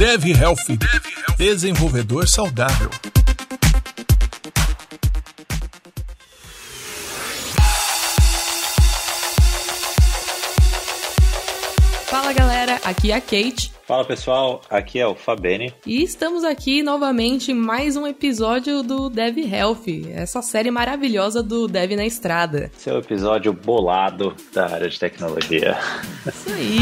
DevHealth, desenvolvedor saudável. Fala galera, aqui é a Kate. Fala pessoal, aqui é o Fabene. E estamos aqui novamente em mais um episódio do DevHealth, essa série maravilhosa do Dev na Estrada. Seu episódio bolado da área de tecnologia. Isso aí!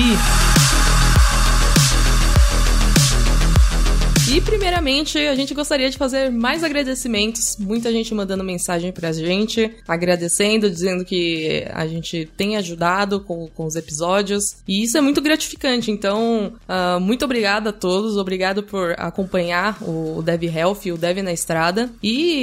E primeiramente, a gente gostaria de fazer mais agradecimentos. Muita gente mandando mensagem pra gente, agradecendo, dizendo que a gente tem ajudado com os episódios. E isso é muito gratificante. Então, muito obrigada a todos. Obrigado por acompanhar o DevHealth, o Dev na Estrada.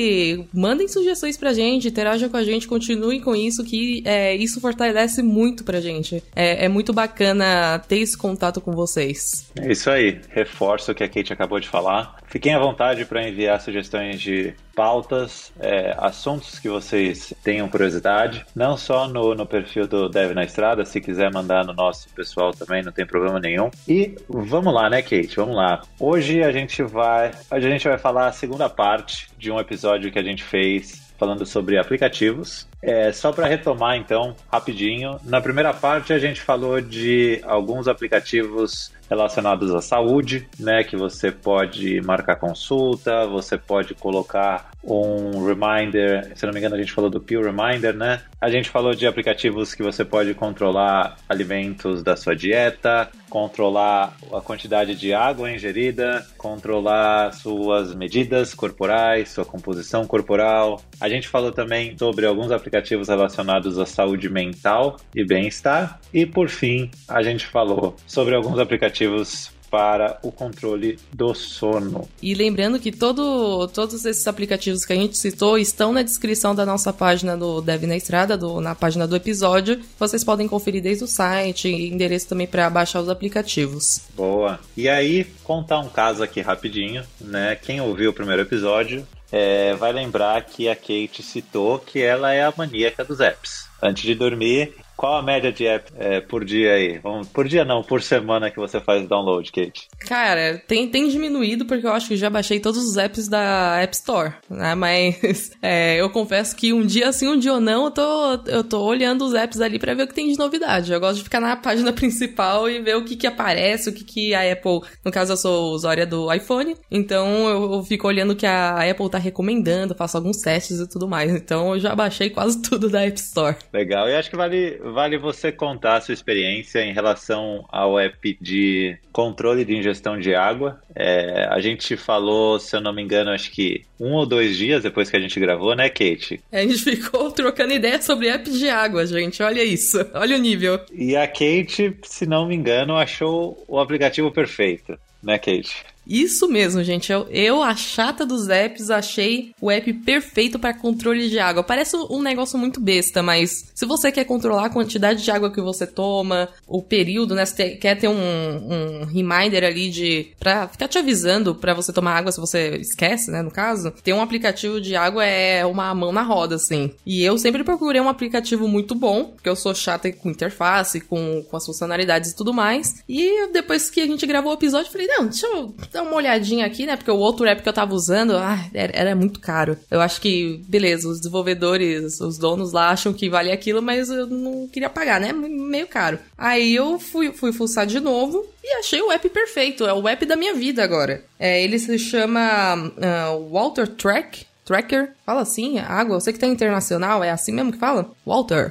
E mandem sugestões pra gente, interajam com a gente, continuem com isso, que isso fortalece muito pra gente. É muito bacana ter esse contato com vocês. É isso aí. Reforço o que a Kate acabou de falar. Fiquem à vontade para enviar sugestões de pautas, assuntos que vocês tenham curiosidade, não só no perfil do Dev na Estrada, se quiser mandar no nosso pessoal também, não tem problema nenhum. E vamos lá, né, Kate? Vamos lá. Hoje a gente vai falar a segunda parte de um episódio que a gente fez falando sobre aplicativos. Só para retomar, então, rapidinho. Na primeira parte, a gente falou de alguns aplicativos relacionados à saúde, né? Que você pode marcar consulta, você pode colocar um reminder. Se não me engano, a gente falou do Pill Reminder, né? A gente falou de aplicativos que você pode controlar alimentos da sua dieta, controlar a quantidade de água ingerida, controlar suas medidas corporais, sua composição corporal. A gente falou também sobre alguns aplicativos relacionados à saúde mental e bem-estar. E, por fim, a gente falou sobre alguns aplicativos para o controle do sono. E lembrando que todos esses aplicativos que a gente citou estão na descrição da nossa página do Dev na Estrada, na página do episódio. Vocês podem conferir desde o site, endereço também para baixar os aplicativos. Boa! E aí, contar um caso aqui rapidinho, né? Quem ouviu o primeiro episódio vai lembrar que a Kate citou que ela é a maníaca dos apps. Antes de dormir, qual a média de app por dia aí? Por dia não, por semana que você faz download, Kate? Cara, tem diminuído porque eu acho que já baixei todos os apps da App Store, né? Mas eu confesso que um dia sim, um dia não, eu tô olhando os apps ali pra ver o que tem de novidade. Eu gosto de ficar na página principal e ver o que aparece, o que a Apple... No caso, eu sou usuária do iPhone, então eu fico olhando o que a Apple tá recomendando, faço alguns testes e tudo mais. Então eu já baixei quase tudo da App Store. Legal, e acho que vale você contar a sua experiência em relação ao app de controle de ingestão de água. A gente falou, se eu não me engano, acho que 1 ou 2 dias depois que a gente gravou, né, Kate? A gente ficou trocando ideia sobre apps de água, gente. Olha isso, olha o nível. E a Kate, se não me engano, achou o aplicativo perfeito, né, Kate? Isso mesmo, gente. Eu, a chata dos apps, achei o app perfeito para controle de água. Parece um negócio muito besta, mas se você quer controlar a quantidade de água que você toma, o período, né? Você quer ter um reminder ali pra ficar te avisando pra você tomar água se você esquece, né? No caso, ter um aplicativo de água é uma mão na roda, assim. E eu sempre procurei um aplicativo muito bom, porque eu sou chata com interface, com as funcionalidades e tudo mais. E depois que a gente gravou o episódio, eu falei, não, deixa eu dar uma olhadinha aqui, né? Porque o outro app que eu tava usando, era muito caro. Eu acho que, beleza, os desenvolvedores, os donos lá acham que vale aquilo, mas eu não queria pagar, né? Meio caro. Aí eu fui fuçar de novo e achei o app perfeito. É o app da minha vida agora. Ele se chama Water Tracker. Fala assim, água. Eu sei que tá internacional, é assim mesmo que fala? Water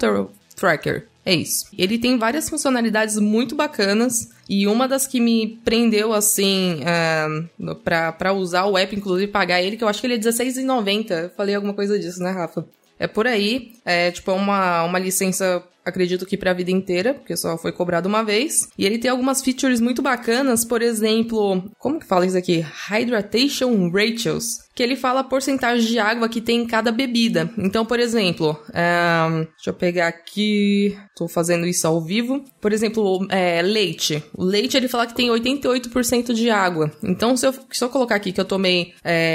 Tracker. É isso. Ele tem várias funcionalidades muito bacanas. E uma das que me prendeu, assim, pra usar o app, inclusive pagar ele, que eu acho que ele é R$16,90. Eu falei alguma coisa disso, né, Rafa? É por aí. É uma licença, acredito que pra vida inteira, porque só foi cobrado uma vez. E ele tem algumas features muito bacanas, por exemplo... Como que fala isso aqui? Hydration Ratios. Que ele fala a porcentagem de água que tem em cada bebida. Então, por exemplo, deixa eu pegar aqui, tô fazendo isso ao vivo. Por exemplo, leite. O leite, ele fala que tem 88% de água. Então, se eu colocar aqui que eu tomei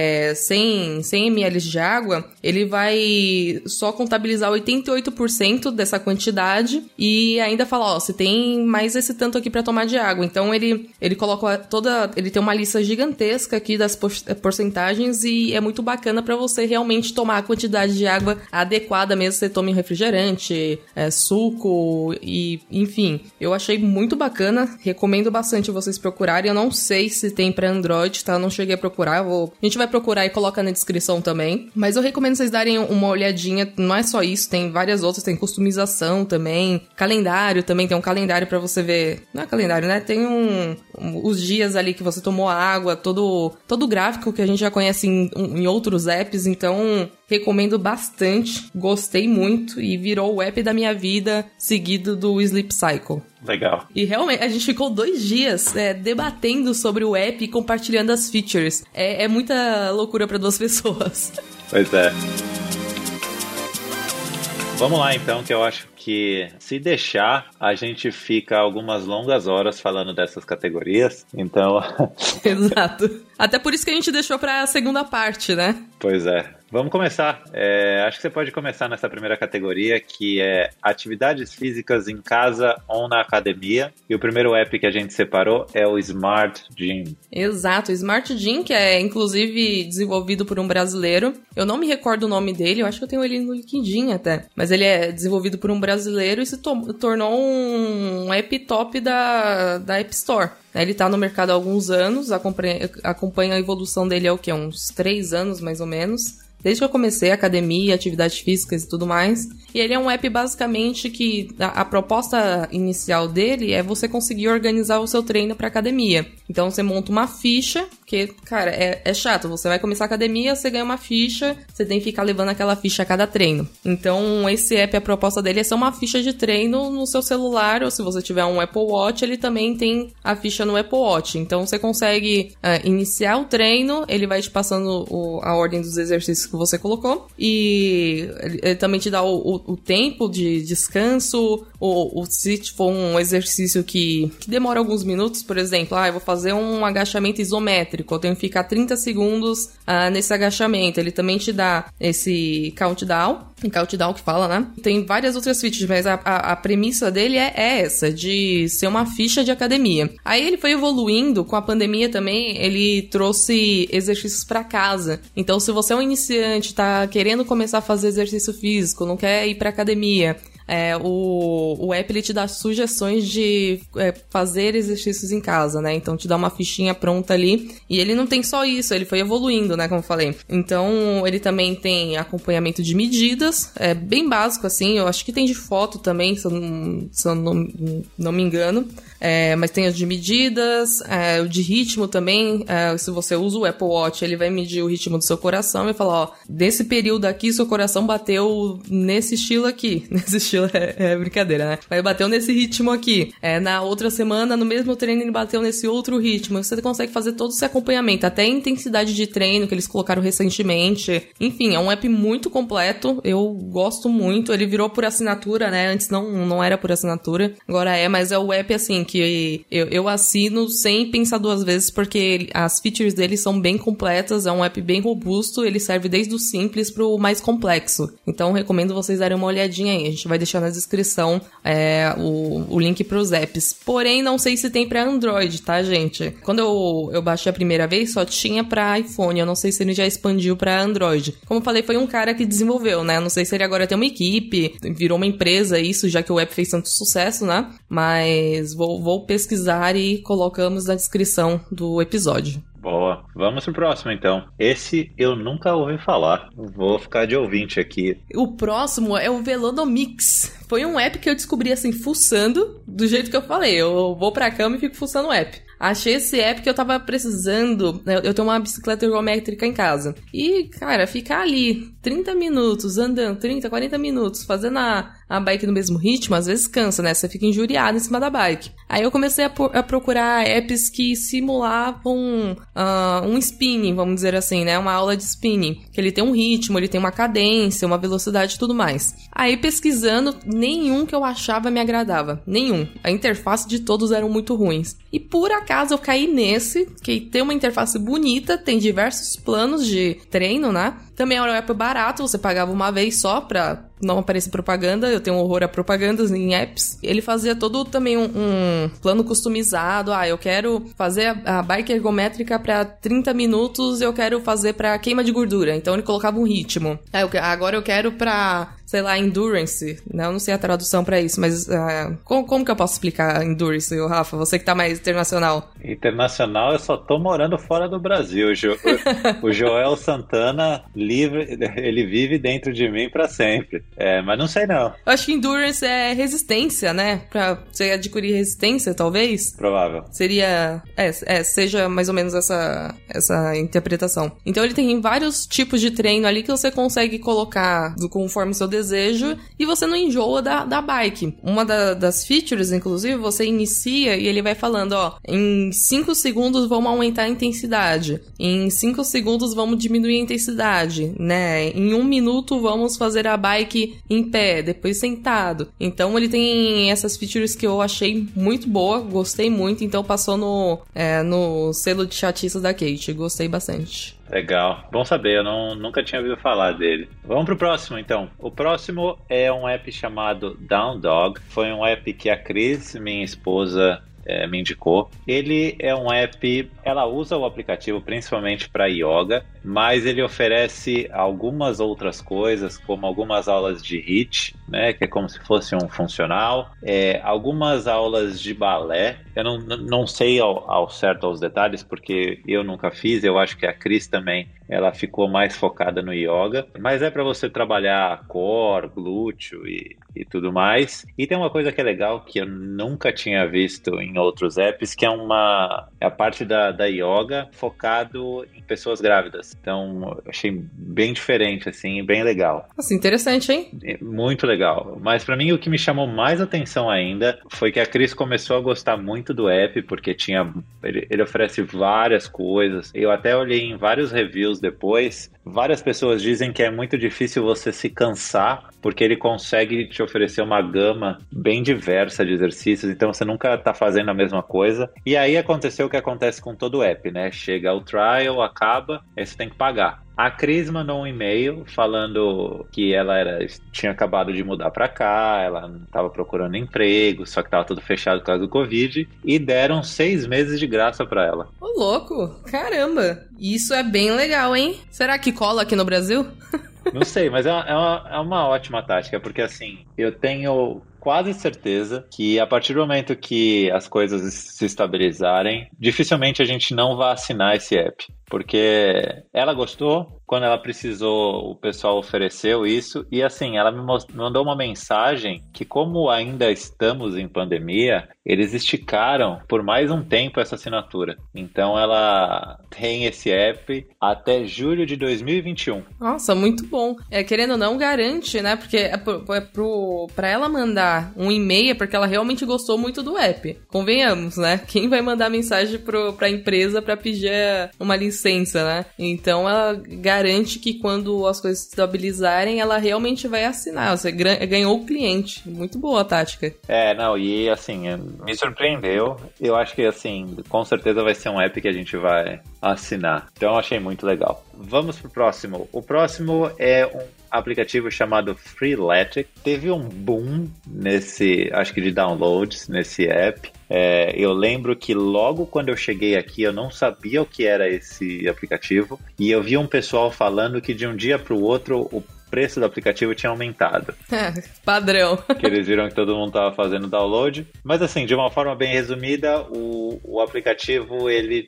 100 ml de água, ele vai só contabilizar 88% dessa quantidade quantidade e ainda fala, ó, você tem mais esse tanto aqui pra tomar de água. Então ele coloca ele tem uma lista gigantesca aqui das porcentagens e é muito bacana pra você realmente tomar a quantidade de água adequada mesmo, você tome refrigerante, suco e enfim. Eu achei muito bacana, recomendo bastante vocês procurarem. Eu não sei se tem pra Android, tá? Eu não cheguei a procurar, a gente vai procurar e coloca na descrição também. Mas eu recomendo vocês darem uma olhadinha, não é só isso, tem várias outras, tem customização também, calendário também, tem um calendário pra você ver, não é calendário, né? Tem os dias ali que você tomou água, todo o gráfico que a gente já conhece em outros apps, então recomendo bastante, gostei muito e virou o app da minha vida, seguido do Sleep Cycle. Legal. E realmente, a gente ficou 2 dias debatendo sobre o app e compartilhando as features. É muita loucura para 2 pessoas. Pois é. Vamos lá então, que eu acho que se deixar, a gente fica algumas longas horas falando dessas categorias, então... Exato. Até por isso que a gente deixou pra segunda parte, né? Pois é. Vamos começar. Acho que você pode começar nessa primeira categoria, que é atividades físicas em casa ou na academia. E o primeiro app que a gente separou é o Smart Gym. Exato, o Smart Gym, que é inclusive desenvolvido por um brasileiro. Eu não me recordo o nome dele, eu acho que eu tenho ele no LinkedIn até. Mas ele é desenvolvido por um brasileiro e se tornou um app top da App Store. Ele tá no mercado há alguns anos, acompanha a evolução dele há uns 3 anos mais ou menos. Desde que eu comecei a academia, atividades físicas e tudo mais. E ele é um app basicamente que a proposta inicial dele é você conseguir organizar o seu treino para academia. Então você monta uma ficha, que, cara, é chato. Você vai começar a academia, você ganha uma ficha, você tem que ficar levando aquela ficha a cada treino. Então esse app, a proposta dele é ser uma ficha de treino no seu celular, ou se você tiver um Apple Watch, ele também tem a ficha no Apple Watch. Então você consegue iniciar o treino, ele vai te passando a ordem dos exercícios que você colocou, e ele também te dá o tempo de descanso, ou se for um exercício que demora alguns minutos, por exemplo, eu vou fazer um agachamento isométrico, eu tenho que ficar 30 segundos nesse agachamento, ele também te dá esse countdown que fala, né? Tem várias outras features, mas a premissa dele é essa, de ser uma ficha de academia. Aí ele foi evoluindo, com a pandemia também, ele trouxe exercícios pra casa. Então, se você é um iniciante, tá querendo começar a fazer exercício físico, não quer ir pra academia, o app ele te dá sugestões de fazer exercícios em casa, né? Então te dá uma fichinha pronta ali. E ele não tem só isso, ele foi evoluindo, né? Como eu falei. Então ele também tem acompanhamento de medidas, bem básico assim. Eu acho que tem de foto também, se eu não me engano. Mas tem as de medidas, o de ritmo também. Se você usa o Apple Watch, ele vai medir o ritmo do seu coração e falar, ó, desse período aqui, seu coração bateu nesse estilo aqui. Nesse estilo é brincadeira, né? Mas bateu nesse ritmo aqui. Na outra semana, no mesmo treino, ele bateu nesse outro ritmo. Você consegue fazer todo esse acompanhamento, até a intensidade de treino que eles colocaram recentemente. Enfim, é um app muito completo. Eu gosto muito. Ele virou por assinatura, né? Antes não era por assinatura. Agora mas é o app, assim, que eu assino sem pensar 2 vezes, porque as features dele são bem completas. É um app bem robusto. Ele serve desde o simples pro mais complexo. Então, recomendo vocês darem uma olhadinha aí. A gente vai deixar na descrição o link pros apps. Porém, não sei se tem pra Android, tá, gente? Quando eu baixei a primeira vez, só tinha pra iPhone. Eu não sei se ele já expandiu pra Android. Como eu falei, foi um cara que desenvolveu, né? Eu não sei se ele agora tem uma equipe, virou uma empresa, isso, já que o app fez tanto sucesso, né? Mas vou pesquisar e colocamos na descrição do episódio. Boa. Vamos pro próximo, então. Esse eu nunca ouvi falar. Vou ficar de ouvinte aqui. O próximo é o Velonomics. Foi um app que eu descobri, assim, fuçando, do jeito que eu falei. Eu vou pra cama e fico fuçando o app. Achei esse app que eu tava precisando. Eu tenho uma bicicleta ergométrica em casa. E, cara, ficar ali 30 minutos andando, 30, 40 minutos, fazendo a bike no mesmo ritmo, às vezes cansa, né? Você fica injuriado em cima da bike. Aí eu comecei a procurar apps que simulavam um spinning, vamos dizer assim, né? Uma aula de spinning. Que ele tem um ritmo, ele tem uma cadência, uma velocidade e tudo mais. Aí pesquisando, nenhum que eu achava me agradava. Nenhum. A interface de todos eram muito ruins. E por acaso eu caí nesse, que tem uma interface bonita, tem diversos planos de treino, né? Também era um app barato, você pagava uma vez só pra não aparecer propaganda. Eu tenho um horror a propagandas em apps. Ele fazia todo também um plano customizado. Eu quero fazer a bike ergométrica pra 30 minutos, eu quero fazer pra queima de gordura. Então ele colocava um ritmo. Agora eu quero pra, sei lá, endurance. Eu não sei a tradução pra isso, mas como que eu posso explicar endurance, Rafa? Você que tá mais internacional. Internacional, eu só tô morando fora do Brasil. O Joel Santana, ele vive dentro de mim pra sempre. Mas não sei não. Eu acho que endurance é resistência, né? Pra você adquirir resistência, talvez. Provável. Seria... seja mais ou menos essa interpretação. Então ele tem vários tipos de treino ali que você consegue colocar conforme o seu desejo e você não enjoa da bike. Uma das features, inclusive, você inicia e ele vai falando, em 5 segundos vamos aumentar a intensidade. Em 5 segundos vamos diminuir a intensidade, né? Em 1 minuto vamos fazer a bike em pé, depois sentado. Então ele tem essas features que eu achei muito boa, gostei muito, então passou no selo de chatice da Kate, gostei bastante. Legal, bom saber, eu nunca tinha ouvido falar dele. Vamos pro próximo então. O próximo é um app chamado Down Dog. Foi um app que a Cris, minha esposa, me indicou. Ele é um app, ela usa o aplicativo principalmente para yoga, mas ele oferece algumas outras coisas, como algumas aulas de HIIT, né, que é como se fosse um funcional, algumas aulas de balé. Eu não sei ao certo os detalhes, porque eu nunca fiz, eu acho que a Cris também, ela ficou mais focada no yoga, mas é para você trabalhar core, glúteo e tudo mais. E tem uma coisa que é legal, que eu nunca tinha visto em outros apps, que é a parte da yoga focado em pessoas grávidas. Então, eu achei bem diferente, assim, bem legal. Nossa, interessante, hein? Muito legal. Mas pra mim, o que me chamou mais atenção ainda foi que a Cris começou a gostar muito do app, porque ele oferece várias coisas. Eu até olhei em vários reviews depois. Várias pessoas dizem que é muito difícil você se cansar, porque ele consegue te oferecer uma gama bem diversa de exercícios, então você nunca tá fazendo a mesma coisa. E aí aconteceu o que acontece com todo app, né? Chega o trial, acaba, aí você tem que pagar. A Cris mandou um e-mail falando que ela tinha acabado de mudar pra cá, ela estava procurando emprego, só que estava tudo fechado por causa do Covid, e deram 6 meses de graça pra ela. Ô, louco! Caramba! Isso é bem legal, hein? Será que cola aqui no Brasil? Não sei, mas é uma ótima tática, porque assim, eu tenho quase certeza que a partir do momento que as coisas se estabilizarem, dificilmente a gente não vai assinar esse app. Porque ela gostou, quando ela precisou, o pessoal ofereceu isso. E assim, ela me mandou uma mensagem que, como ainda estamos em pandemia, eles esticaram por mais um tempo essa assinatura. Então ela tem esse app até julho de 2021. Nossa, muito bom. Querendo ou não, garante, né? Porque pra ela mandar um e-mail, porque ela realmente gostou muito do app. Convenhamos, né? Quem vai mandar mensagem pra empresa pra pedir uma licença, né? Então ela garante que quando as coisas se estabilizarem, ela realmente vai assinar. Você ganhou o cliente. Muito boa a tática. E assim, me surpreendeu. Eu acho que assim, com certeza vai ser um app que a gente vai assinar. Então eu achei muito legal. Vamos pro próximo. O próximo é um aplicativo chamado Freeletics. Teve um boom acho que de downloads nesse app. Eu lembro que logo quando eu cheguei aqui eu não sabia o que era esse aplicativo e eu vi um pessoal falando que de um dia para o outro o preço do aplicativo tinha aumentado. Padrão. Que eles viram que todo mundo estava fazendo download. Mas assim, de uma forma bem resumida, o aplicativo ele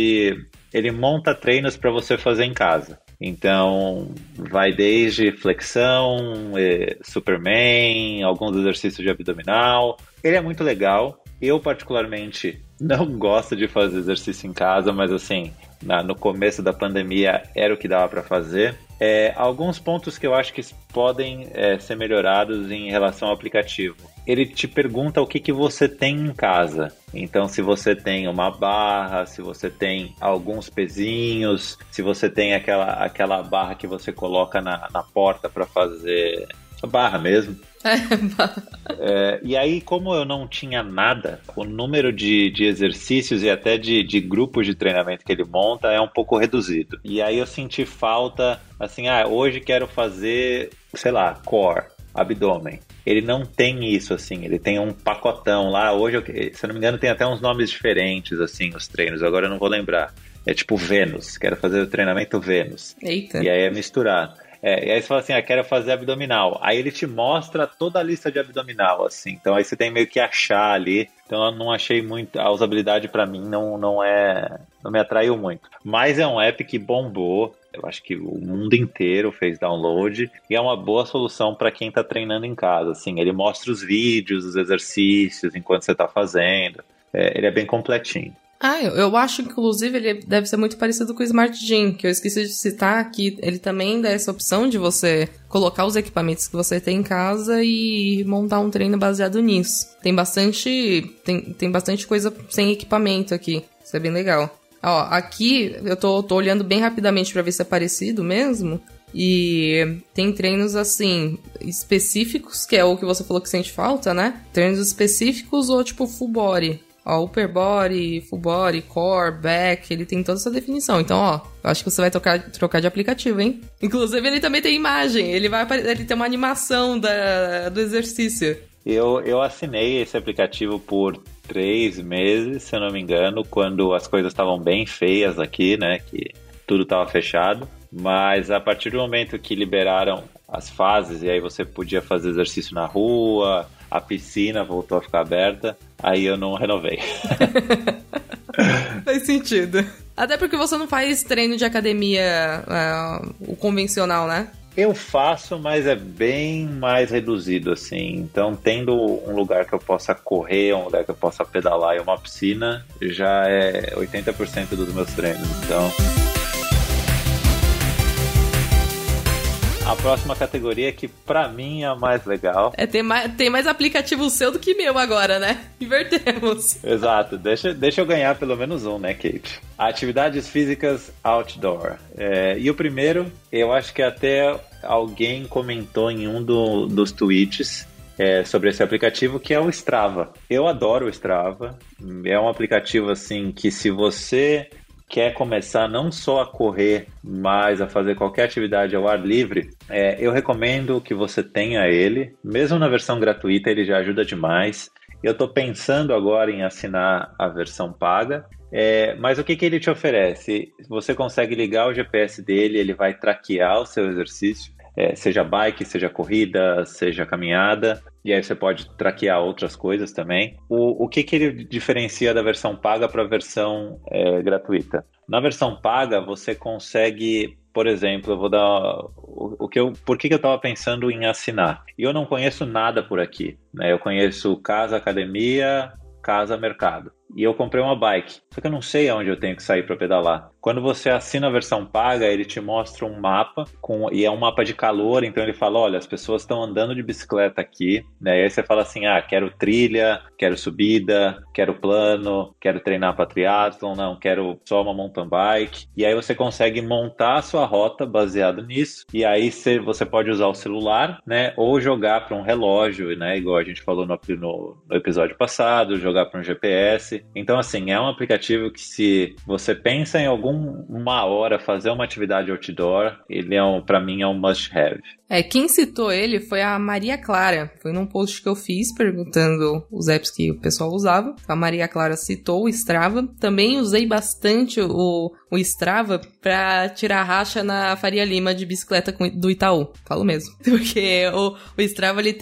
monta treinos para você fazer em casa. Então, vai desde flexão, Superman, alguns exercícios de abdominal. Ele é muito legal. Eu, particularmente, não gosto de fazer exercício em casa, mas assim, no começo da pandemia era o que dava para fazer. Alguns pontos que eu acho que podem ser melhorados em relação ao aplicativo. Ele te pergunta o que você tem em casa. Então, se você tem uma barra, se você tem alguns pezinhos, se você tem aquela barra que você coloca na porta para fazer... barra mesmo. E aí, como eu não tinha nada, o número de exercícios e até de grupos de treinamento que ele monta é um pouco reduzido. E aí eu senti falta, assim, hoje quero fazer, sei lá, core, abdômen. Ele não tem isso, assim, ele tem um pacotão lá. Hoje, se eu não me engano, tem até uns nomes diferentes, assim, os treinos, agora eu não vou lembrar. É tipo Vênus, quero fazer o treinamento Vênus. Eita. E aí é misturado. E aí você fala assim, quero fazer abdominal. Aí ele te mostra toda a lista de abdominal, assim. Então aí você tem meio que achar ali. Então eu não achei muito... A usabilidade pra mim não me atraiu muito. Mas é um app que bombou. Eu acho que o mundo inteiro fez download. E é uma boa solução pra quem tá treinando em casa, assim. Ele mostra os vídeos, os exercícios, enquanto você tá fazendo. Ele é bem completinho. Eu acho que, inclusive, ele deve ser muito parecido com o Smart Gym, que eu esqueci de citar, que ele também dá essa opção de você colocar os equipamentos que você tem em casa e montar um treino baseado nisso. Tem bastante coisa sem equipamento aqui, isso é bem legal. Ó, aqui eu tô olhando bem rapidamente pra ver se é parecido mesmo, e tem treinos, assim, específicos, que é o que você falou que sente falta, né? Treinos específicos ou tipo full body. Ó, upper body, full body, core, back, ele tem toda essa definição. Então, ó, eu acho que você vai trocar de aplicativo, hein? Inclusive, ele também tem imagem, ele tem uma animação do exercício. Eu assinei esse aplicativo por 3 meses, se eu não me engano, quando as coisas estavam bem feias aqui, né, que tudo estava fechado. Mas a partir do momento que liberaram as fases, e aí você podia fazer exercício na rua, a piscina voltou a ficar aberta, aí eu não renovei. Faz sentido. Até porque você não faz treino de academia, o convencional, né? Eu faço, mas é bem mais reduzido, assim. Então, tendo um lugar que eu possa correr, um lugar que eu possa pedalar e uma piscina, já é 80% dos meus treinos. Então... A próxima categoria, que pra mim é a mais legal. Tem mais aplicativo seu do que meu agora, né? Invertemos. Exato. Deixa eu ganhar pelo menos um, né, Kate? Atividades físicas outdoor. E o primeiro, eu acho que até alguém comentou em um dos tweets sobre esse aplicativo, que é o Strava. Eu adoro o Strava. É um aplicativo, assim, que se você... quer começar não só a correr, mas a fazer qualquer atividade ao ar livre, eu recomendo que você tenha ele. Mesmo na versão gratuita, ele já ajuda demais. Eu estou pensando agora em assinar a versão paga, mas o que ele te oferece? Você consegue ligar o GPS dele, ele vai traquear o seu exercício, seja bike, seja corrida, seja caminhada, e aí você pode traquear outras coisas também. O que ele diferencia da versão paga para a versão gratuita? Na versão paga, você consegue, por exemplo, eu vou dar por que eu estava pensando em assinar? E eu não conheço nada por aqui, né? Eu conheço casa, academia, casa, mercado. E eu comprei uma bike, só que eu não sei aonde eu tenho que sair para pedalar. Quando você assina a versão paga, ele te mostra um mapa, e é um mapa de calor, então ele fala, olha, as pessoas estão andando de bicicleta aqui, né? E aí você fala assim, quero trilha, quero subida, quero plano, quero treinar para triatlon, não, quero só uma mountain bike. E aí você consegue montar a sua rota baseado nisso, e aí você pode usar o celular, né? Ou jogar para um relógio, né? Igual a gente falou no episódio passado, jogar para um GPS. Então, assim, é um aplicativo que, se você pensa em alguma hora fazer uma atividade outdoor, ele pra mim é um must have. Quem citou ele foi a Maria Clara. Foi num post que eu fiz perguntando os apps que o pessoal usava. A Maria Clara citou o Strava. Também usei bastante o Strava pra tirar racha na Faria Lima de bicicleta do Itaú. Falo mesmo. Porque o Strava, ele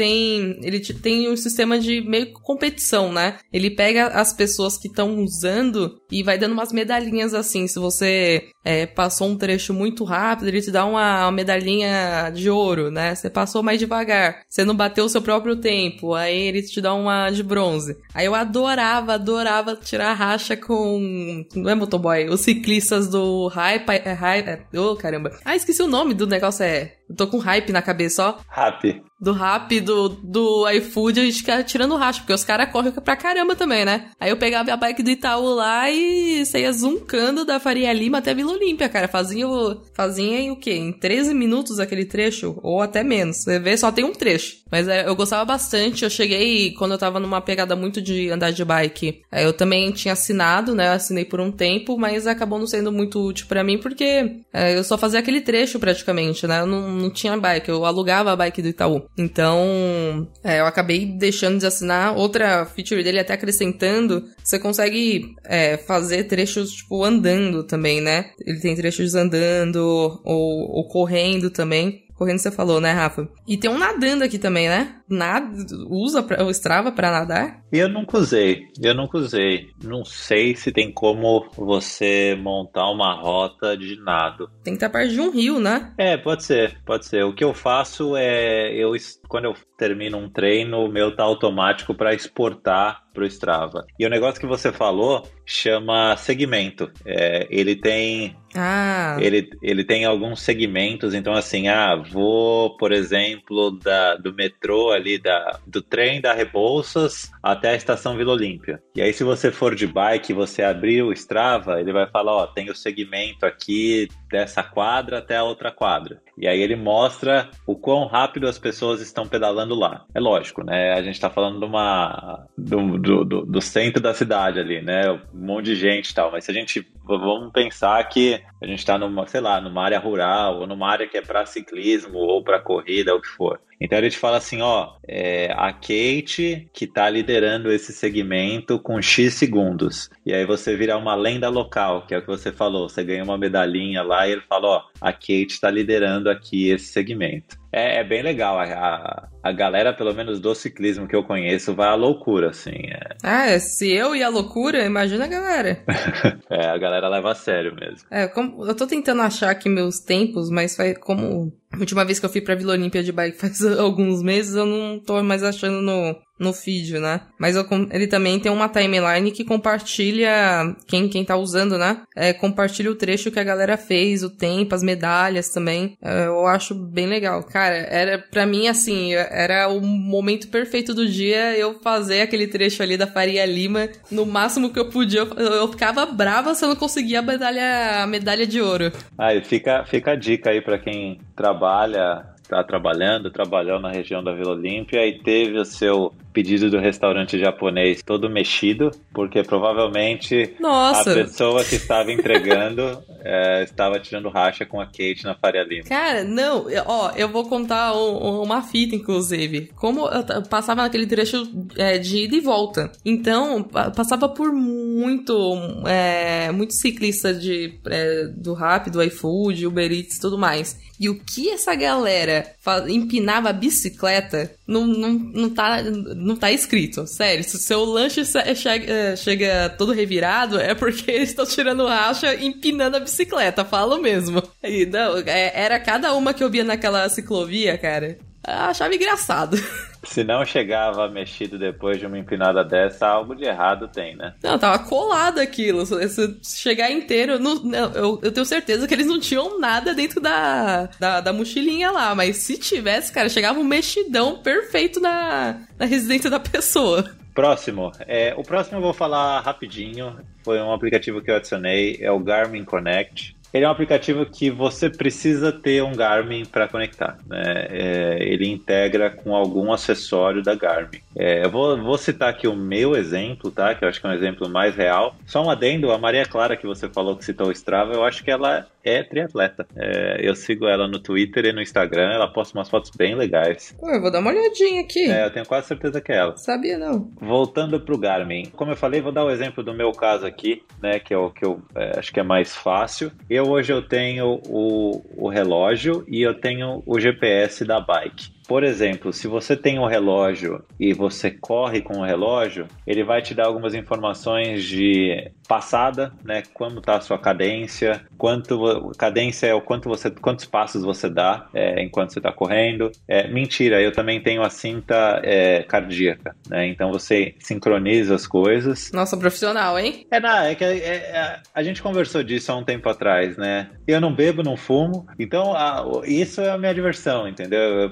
tem um sistema de meio competição, né? Ele pega as pessoas que estão usando e vai dando umas medalhinhas assim. Se você passou um trecho muito rápido, ele te dá uma medalhinha de ouro, né? Você passou mais devagar, você não bateu o seu próprio tempo, aí ele te dá uma de bronze. Aí eu adorava tirar racha com... Não é motoboy, os ciclistas do Hype... caramba. Esqueci o nome do negócio, eu tô com Hype na cabeça, ó. Hype. Do Rap, do iFood, a gente fica tirando racha, porque os caras correm pra caramba também, né? Aí eu pegava a bike do Itaú lá e saía zuncando da Faria Lima até Vila Olímpia, cara. Fazia em o quê? Em 13 minutos aquele trecho, ou até menos. Você vê, só tem um trecho. Mas eu gostava bastante. Eu cheguei, quando eu tava numa pegada muito de andar de bike, eu também tinha assinado, né? Assinei por um tempo, mas acabou não sendo muito útil pra mim, porque eu só fazia aquele trecho praticamente, né? Eu não tinha bike, eu alugava a bike do Itaú. Então, eu acabei deixando de assinar. Outra feature dele, até acrescentando, você consegue fazer trechos, tipo, andando também, né? Ele tem trechos andando ou correndo também. Correndo você falou, né, Rafa? E tem um nadando aqui também, né? Usa o Strava pra nadar? Eu nunca usei. Não sei se tem como você montar uma rota de nado. Tem que estar perto de um rio, né? Pode ser. O que eu faço quando eu termino um treino, o meu tá automático para exportar pro Strava. E o negócio que você falou chama segmento. Ele tem alguns segmentos, então assim, vou, por exemplo, do metrô ali, do trem da Rebouças até a estação Vila Olímpia. E aí, se você for de bike e você abrir o Strava, ele vai falar, tem o segmento aqui dessa quadra até a outra quadra. E aí ele mostra o quão rápido as pessoas estão pedalando lá. É lógico, né? A gente tá falando do centro da cidade ali, né? Um monte de gente e tal. Mas se a gente... Vamos pensar que a gente tá numa área rural, ou numa área que é para ciclismo, ou para corrida, ou o que for. Então ele te fala assim, a Kate que tá liderando esse segmento com X segundos. E aí você vira uma lenda local, que é o que você falou. Você ganha uma medalhinha lá e ele fala, a Kate tá liderando aqui esse segmento. É bem legal. A galera, pelo menos do ciclismo que eu conheço, vai à loucura, assim. Se eu ia à loucura, imagina a galera. A galera leva a sério mesmo. Eu tô tentando achar aqui meus tempos, mas como a última vez que eu fui pra Vila Olímpia de bike faz alguns meses, eu não tô mais achando no feed, né? Mas ele também tem uma timeline que compartilha, quem tá usando, né? Compartilha o trecho que a galera fez, o tempo, as medalhas também. Eu acho bem legal. Cara, pra mim, assim, era o momento perfeito do dia eu fazer aquele trecho ali da Faria Lima no máximo que eu podia. Eu ficava brava se eu não conseguia a medalha de ouro. Aí fica a dica aí pra quem trabalhou na região da Vila Olímpia e teve o seu pedido do restaurante japonês todo mexido, porque provavelmente a pessoa que estava entregando estava tirando racha com a Kate na Faria Lima. Cara, não, eu vou contar uma fita, inclusive. Como eu passava naquele trecho de ida e volta. Então, passava por muito ciclista do Rappi, do iFood, Uber Eats e tudo mais. E o que essa galera empinava a bicicleta não tá escrito. Sério, se o seu lanche chega todo revirado, é porque eles estão tirando racha e empinando a bicicleta, falo mesmo. E não, era cada uma que eu via naquela ciclovia, cara. Eu achava engraçado. Se não chegava mexido depois de uma empinada dessa, algo de errado tem, né? Não, tava colado aquilo. Se chegar inteiro... eu tenho certeza que eles não tinham nada dentro da mochilinha lá. Mas se tivesse, cara, chegava um mexidão perfeito na residência da pessoa. Próximo. O próximo eu vou falar rapidinho. Foi um aplicativo que eu adicionei. É o Garmin Connect. Ele é um aplicativo que você precisa ter um Garmin para conectar, né? Ele integra com algum acessório da Garmin. Eu vou citar aqui o meu exemplo, tá? Que eu acho que é um exemplo mais real. Só um adendo, a Maria Clara, que você falou que citou o Strava, eu acho que ela é triatleta. Eu sigo ela no Twitter e no Instagram, ela posta umas fotos bem legais. Eu vou dar uma olhadinha aqui. Eu tenho quase certeza que é ela. Sabia não. Voltando pro Garmin. Como eu falei, vou dar o exemplo do meu caso aqui, né? Que é o que eu acho que é mais fácil. Hoje eu tenho o relógio e eu tenho o GPS da bike. Por exemplo, se você tem um relógio e você corre com o relógio, ele vai te dar algumas informações de passada, né? Como está a sua cadência, cadência é quantos passos você dá enquanto você está correndo. Mentira, eu também tenho a cinta cardíaca, né? Então você sincroniza as coisas. Nossa, profissional, hein? A gente conversou disso há um tempo atrás, né? Eu não bebo, não fumo, então isso é a minha diversão, entendeu? Eu pareço uma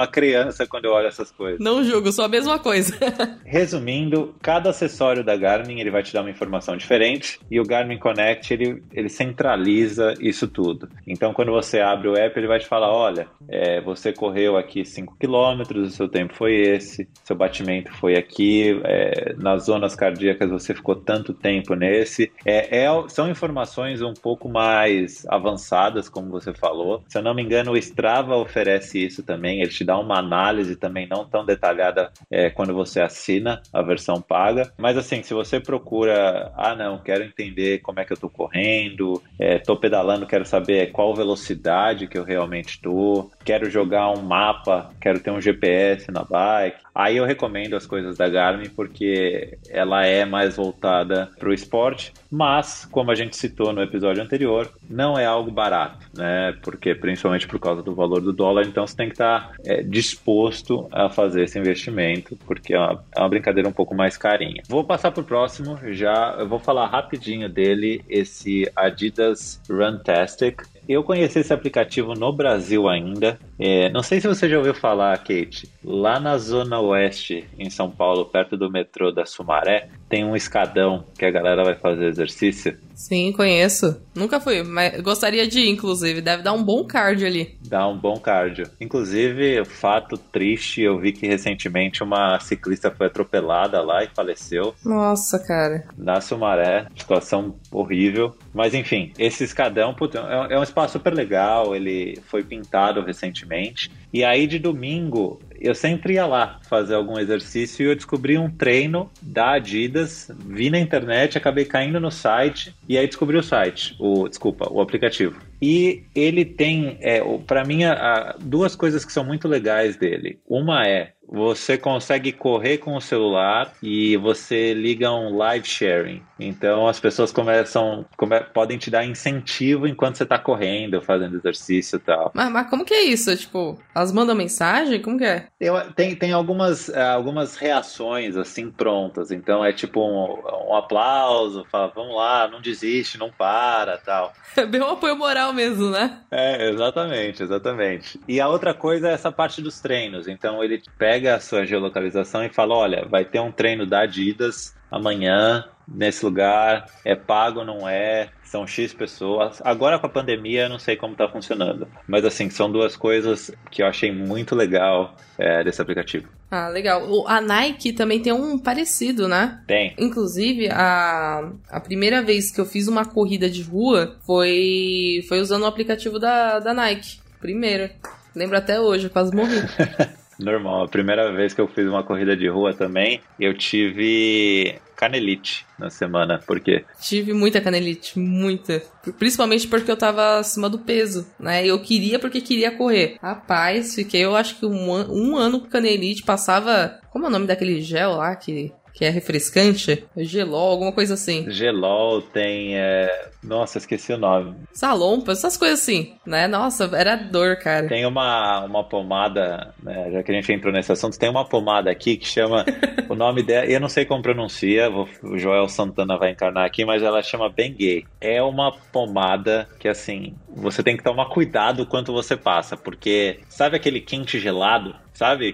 uma criança quando eu olho essas coisas. Não julgo, sou a mesma coisa. Resumindo, cada acessório da Garmin, ele vai te dar uma informação diferente, e o Garmin Connect, ele centraliza isso tudo. Então, quando você abre o app, ele vai te falar, olha, você correu aqui 5 km, o seu tempo foi esse, seu batimento foi aqui, nas zonas cardíacas você ficou tanto tempo nesse. São informações um pouco mais avançadas, como você falou. Se eu não me engano, o Strava oferece isso também, ele te dá uma análise também não tão detalhada quando você assina a versão paga. Mas assim, se você procura, não, quero entender como é que eu tô correndo, tô pedalando, quero saber qual velocidade que eu realmente tô, quero jogar um mapa, quero ter um GPS na bike, aí eu recomendo as coisas da Garmin, porque ela é mais voltada para o esporte, mas, como a gente citou no episódio anterior, não é algo barato, né? Porque, principalmente por causa do valor do dólar, então você tem que estar disposto a fazer esse investimento, porque é uma brincadeira um pouco mais carinha. Vou passar para o próximo, eu vou falar rapidinho dele, esse Adidas Runtastic. Eu conheci esse aplicativo no Brasil ainda. Não sei se você já ouviu falar, Kate. Lá na Zona Oeste, em São Paulo, perto do metrô da Sumaré, tem um escadão que a galera vai fazer exercício. Sim, conheço. Nunca fui, mas gostaria de ir, inclusive. Deve dar um bom cardio ali. Dá um bom cardio. Inclusive, fato triste, eu vi que recentemente uma ciclista foi atropelada lá e faleceu. Nossa, cara. Na Sumaré, situação horrível. Mas enfim, esse escadão é um espaço super legal, ele foi pintado recentemente. E aí de domingo, eu sempre ia lá fazer algum exercício e eu descobri um treino da Adidas, vi na internet, acabei caindo no site e aí descobri o aplicativo. E ele tem, para mim, duas coisas que são muito legais dele. Uma você consegue correr com o celular e você liga um live sharing. Então as pessoas podem te dar incentivo enquanto você está correndo, fazendo exercício e tal. Mas como que é isso? Tipo, elas mandam mensagem? Como que é? Tem algumas reações assim prontas. Então é tipo um aplauso, fala, vamos lá, não desiste, não para, tal. É bem um apoio moral mesmo, né? Exatamente. E a outra coisa é essa parte dos treinos. Então ele pega a sua geolocalização e fala, olha, vai ter um treino da Adidas amanhã, nesse lugar, é pago, não é, são X pessoas. Agora com a pandemia eu não sei como tá funcionando, mas assim, são duas coisas que eu achei muito legal desse aplicativo. Ah, legal. A Nike também tem um parecido, né? Tem. Inclusive, a primeira vez que eu fiz uma corrida de rua foi usando o aplicativo da Nike. Primeiro. Lembro até hoje, eu quase morri. Normal. A primeira vez que eu fiz uma corrida de rua também, eu tive canelite na semana. Por quê? Tive muita canelite, muita. Principalmente porque eu tava acima do peso, né? Eu queria porque queria correr. Rapaz, fiquei, eu acho que um ano com canelite, passava... Como é o nome daquele gel lá que é refrescante? Gelol, alguma coisa assim. Gelol tem... Nossa, esqueci o nome. Salompa, essas coisas assim, né? Nossa, era dor, cara. Tem uma pomada, né? Já que a gente entrou nesse assunto, tem uma pomada aqui que chama... o nome dela, eu não sei como pronuncia, o Joel Santana vai encarnar aqui, mas ela chama Bengay. É uma pomada que, assim, você tem que tomar cuidado quanto você passa, porque sabe aquele quente gelado? Sabe?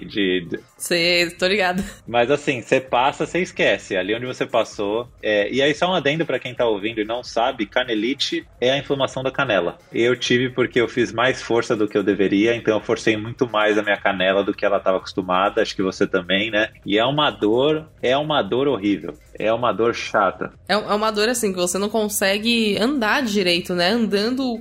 Sei, tô ligado. Mas assim, você passa, você esquece. Ali onde você passou. E aí só um adendo pra quem tá ouvindo e não sabe, canelite é a inflamação da canela. Eu tive porque eu fiz mais força do que eu deveria, então eu forcei muito mais a minha canela do que ela estava acostumada, acho que você também, né? E é uma dor horrível. É uma dor chata. É uma dor assim, que você não consegue andar direito, né? Andando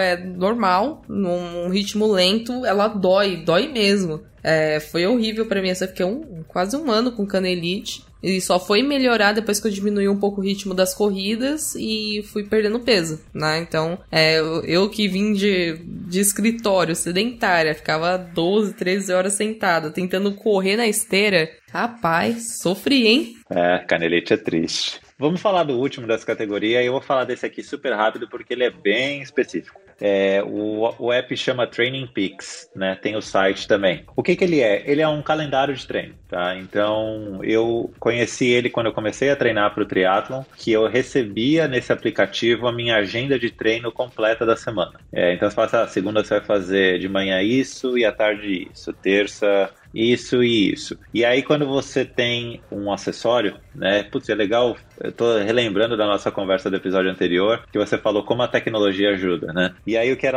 normal, num ritmo lento, ela dói mesmo. Foi horrível pra mim, eu fiquei quase um ano com canelite. E só foi melhorar depois que eu diminui um pouco o ritmo das corridas e fui perdendo peso, né? Então, eu que vim de escritório, sedentária, ficava 12, 13 horas sentada, tentando correr na esteira. Rapaz, sofri, hein? Canelite é triste. Vamos falar do último dessa categoria e eu vou falar desse aqui super rápido porque ele é bem específico. O app chama Training Peaks, né? Tem o site também. O que ele é? Ele é um calendário de treino, tá? Então, eu conheci ele quando eu comecei a treinar para o triatlon, que eu recebia nesse aplicativo a minha agenda de treino completa da semana. Então, você fala, segunda você vai fazer de manhã isso e à tarde isso, terça isso e isso. E aí, quando você tem um acessório, né? Putz, é legal, eu tô relembrando da nossa conversa do episódio anterior, que você falou como a tecnologia ajuda, né? E aí, o que era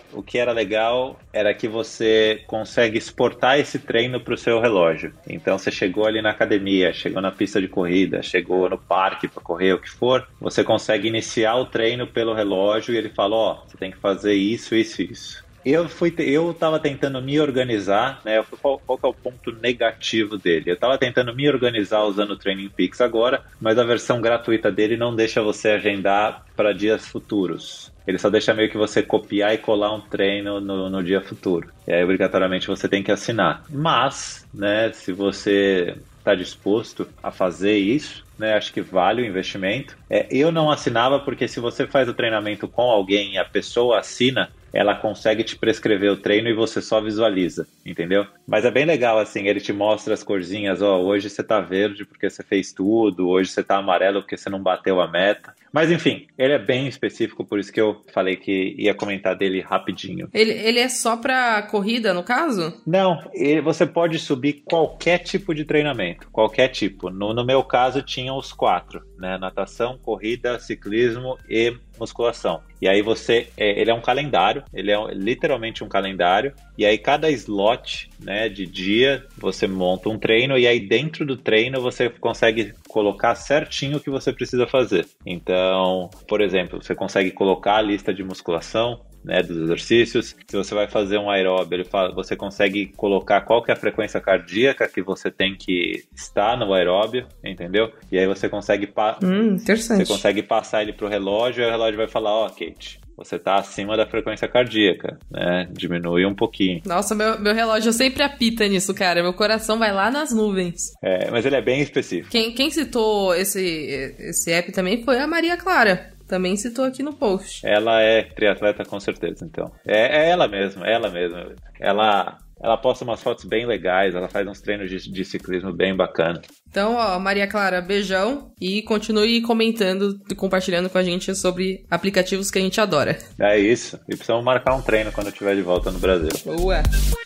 legal era que você consegue exportar esse treino para o seu relógio. Então, você chegou ali na academia, chegou na pista de corrida, chegou no parque para correr, o que for, você consegue iniciar o treino pelo relógio e ele fala, você tem que fazer isso, isso e isso. Eu tava tentando me organizar, né? Qual que é o ponto negativo dele? Eu tava tentando me organizar usando o Training Peaks agora, mas a versão gratuita dele não deixa você agendar para dias futuros. Ele só deixa meio que você copiar e colar um treino no dia futuro. E aí, obrigatoriamente, você tem que assinar. Mas, né, se você está disposto a fazer isso, né, acho que vale o investimento. Eu não assinava porque se você faz o treinamento com alguém e a pessoa assina, ela consegue te prescrever o treino e você só visualiza, entendeu? Mas é bem legal, assim, ele te mostra as corzinhas, hoje você tá verde porque você fez tudo, hoje você tá amarelo porque você não bateu a meta. Mas enfim, ele é bem específico, por isso que eu falei que ia comentar dele rapidinho. Ele é só pra corrida, no caso? Não, você pode subir qualquer tipo de treinamento, qualquer tipo. No meu caso, tinha os 4, né? Natação, corrida, ciclismo e musculação. E aí ele é um calendário, ele é literalmente um calendário, e aí cada slot, né, de dia, você monta um treino, e aí dentro do treino você consegue colocar certinho o que você precisa fazer. Então, por exemplo, você consegue colocar a lista de musculação, né, dos exercícios. Se você vai fazer um aeróbio, você consegue colocar qual que é a frequência cardíaca que você tem que estar no aeróbio, entendeu? E aí você consegue interessante. Você consegue passar ele pro relógio e o relógio vai falar, Kate, você tá acima da frequência cardíaca, né? Diminui um pouquinho. Nossa, meu relógio sempre apita nisso, cara. Meu coração vai lá nas nuvens. Mas ele é bem específico. Quem citou esse app também foi a Maria Clara. Também citou aqui no post. Ela é triatleta com certeza, então. É ela mesma. Ela posta umas fotos bem legais, ela faz uns treinos de ciclismo bem bacana. Então, Maria Clara, beijão e continue comentando e compartilhando com a gente sobre aplicativos que a gente adora. É isso. E precisamos marcar um treino quando eu estiver de volta no Brasil. Boa!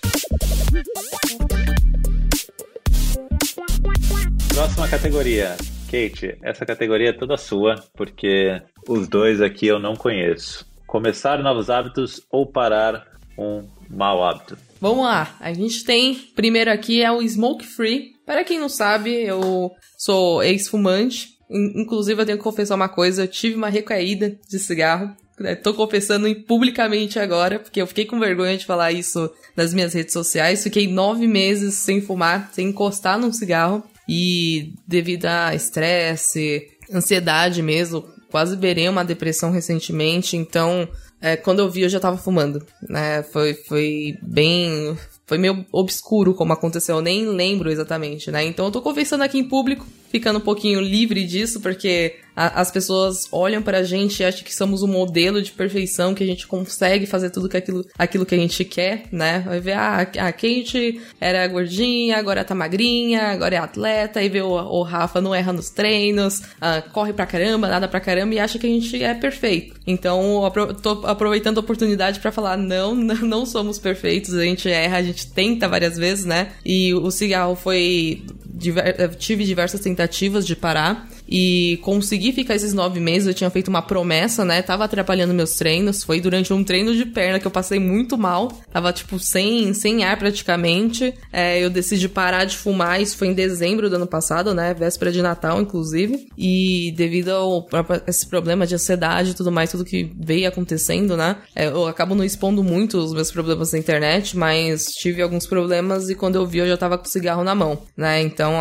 Próxima categoria. Kate, essa categoria é toda sua, porque os dois aqui eu não conheço. Começar novos hábitos ou parar um mau hábito? Vamos lá, a gente tem, primeiro aqui é o Smoke Free. Para quem não sabe, eu sou ex-fumante, inclusive eu tenho que confessar uma coisa, eu tive uma recaída de cigarro. Tô confessando publicamente agora, porque eu fiquei com vergonha de falar isso nas minhas redes sociais. Fiquei 9 meses sem fumar, sem encostar num cigarro. E devido a estresse, ansiedade mesmo, quase beirei uma depressão recentemente. Então, quando eu vi, eu já tava fumando, né? Foi meio obscuro como aconteceu, eu nem lembro exatamente, né? Então eu tô conversando aqui em público, ficando um pouquinho livre disso, porque as pessoas olham pra gente e acham que somos um modelo de perfeição, que a gente consegue fazer tudo aquilo que a gente quer, né? Vai ver, a Kate era gordinha, agora tá magrinha, agora é atleta, aí vê o Rafa não erra nos treinos, corre pra caramba, nada pra caramba, e acha que a gente é perfeito. Então, tô aproveitando a oportunidade pra falar, não somos perfeitos, a gente erra, a gente tenta várias vezes, né? E o cigarro tive diversas tentativas de parar e consegui ficar esses 9 meses. Eu tinha feito uma promessa, né? Tava atrapalhando meus treinos. Foi durante um treino de perna que eu passei muito mal. Tava, sem ar praticamente. Eu decidi parar de fumar. Isso foi em dezembro do ano passado, né? Véspera de Natal, inclusive. E devido a esse problema de ansiedade e tudo mais, tudo que veio acontecendo, né? Eu acabo não expondo muito os meus problemas na internet, mas tive alguns problemas e quando eu vi, eu já tava com o cigarro na mão, né? Então, assim,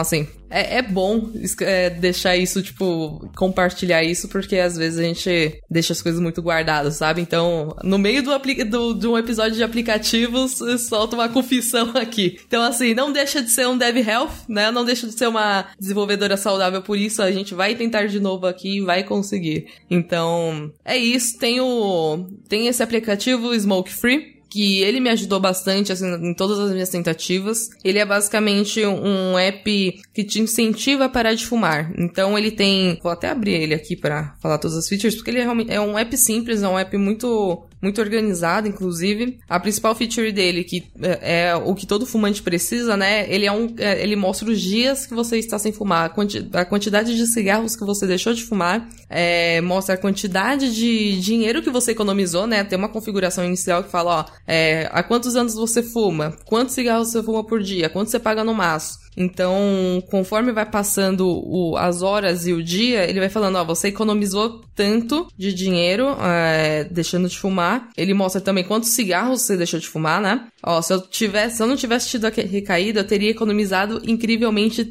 é bom deixar isso, tipo, compartilhar isso, porque às vezes a gente deixa as coisas muito guardadas, sabe? Então, no meio de um episódio de aplicativos, eu solto uma confissão aqui. Então, assim, não deixa de ser um Dev Health, né? Não deixa de ser uma desenvolvedora saudável, por isso a gente vai tentar de novo aqui e vai conseguir. Então, é isso. Tem esse aplicativo Smoke Free, que ele me ajudou bastante, assim, em todas as minhas tentativas. Ele é basicamente um app que te incentiva a parar de fumar. Então ele tem... Vou até abrir ele aqui pra falar todas as features, porque ele realmente é um app simples, é um app muito organizado, inclusive. A principal feature dele, que é o que todo fumante precisa, né? Ele mostra os dias que você está sem fumar, a quantidade de cigarros que você deixou de fumar, mostra a quantidade de dinheiro que você economizou, né? Tem uma configuração inicial que fala, ó, há quantos anos você fuma? Quantos cigarros você fuma por dia? Quanto você paga no maço? Então, conforme vai passando as horas e o dia, ele vai falando, ó, você economizou tanto de dinheiro deixando de fumar. Ele mostra também quantos cigarros você deixou de fumar, né? Ó, se eu não tivesse tido a recaída, eu teria economizado incrivelmente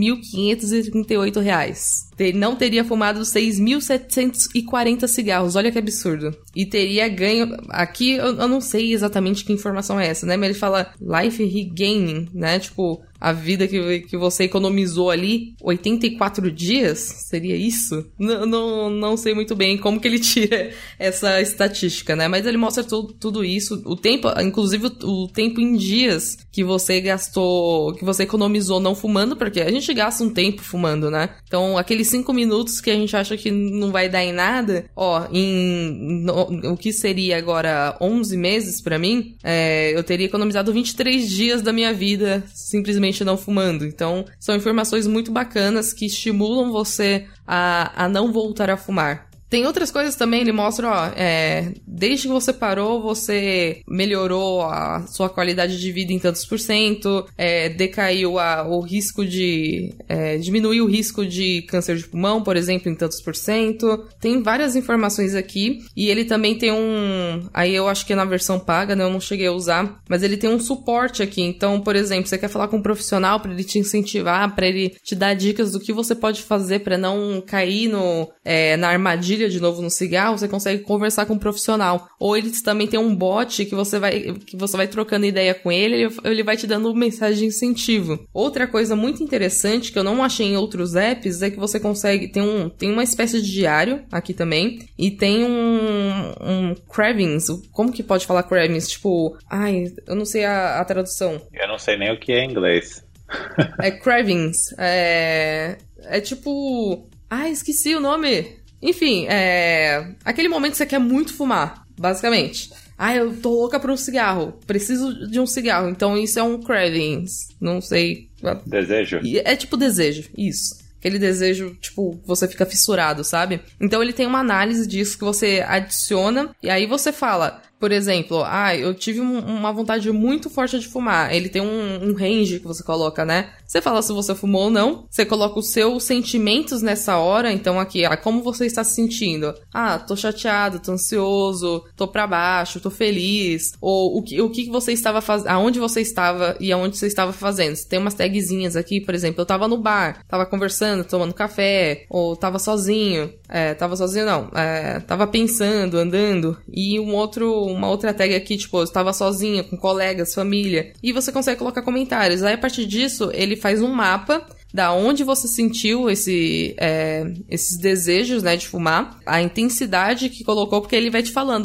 R$3.538. Não teria fumado 6.740 cigarros, olha que absurdo. E teria ganho... Aqui eu não sei exatamente que informação é essa, né? Mas ele fala life regaining, né? Tipo, a vida que você economizou ali, 84 dias? Seria isso? Não sei muito bem como que ele tira essa estatística, né? Mas ele mostra tudo isso. O tempo, inclusive o tempo em dias que você gastou, que você economizou não fumando, porque a gente gasta um tempo fumando, né? Então, aqueles 5 minutos que a gente acha que não vai dar em nada, ó, o que seria agora 11 meses pra mim, eu teria economizado 23 dias da minha vida simplesmente não fumando. Então, são informações muito bacanas que estimulam você a não voltar a fumar. Tem outras coisas também, ele mostra, ó, desde que você parou, você melhorou a sua qualidade de vida em tantos %, decaiu o risco diminuiu o risco de câncer de pulmão, por exemplo, em tantos %. Tem várias informações aqui, e ele também tem aí eu acho que é na versão paga, né, eu não cheguei a usar, mas ele tem um suporte aqui. Então, por exemplo, você quer falar com um profissional para ele te incentivar, para ele te dar dicas do que você pode fazer para não cair na armadilha de novo no cigarro, você consegue conversar com um profissional. Ou eles também tem um bot que você vai trocando ideia com ele vai te dando mensagem de incentivo. Outra coisa muito interessante que eu não achei em outros apps é que você consegue, tem uma espécie de diário aqui também, e tem um cravings. Como que pode falar cravings? Tipo, eu não sei a tradução. Eu não sei nem o que é em inglês. Cravings. É tipo... esqueci o nome. Enfim, aquele momento que você quer muito fumar, basicamente. Eu tô louca por um cigarro, preciso de um cigarro, então isso é um cravings, não sei. Desejo? É tipo desejo, isso. Aquele desejo, tipo, você fica fissurado, sabe? Então ele tem uma análise disso que você adiciona, e aí você fala... Por exemplo, eu tive uma vontade muito forte de fumar. Ele tem um range que você coloca, né? Você fala se você fumou ou não. Você coloca os seus sentimentos nessa hora. Então aqui, como você está se sentindo? Tô chateado, tô ansioso, tô pra baixo, tô feliz. Ou o que você estava fazendo, aonde você estava e aonde você estava fazendo. Tem umas tagzinhas aqui, por exemplo, eu tava no bar, tava conversando, tomando café, ou tava sozinho. Tava sozinho não, tava pensando, andando. E uma outra tag aqui, tipo, eu estava sozinha, com colegas, família. E você consegue colocar comentários. Aí, a partir disso, ele faz um mapa da onde você sentiu esses desejos, né, de fumar, a intensidade que colocou, porque ele vai te falando,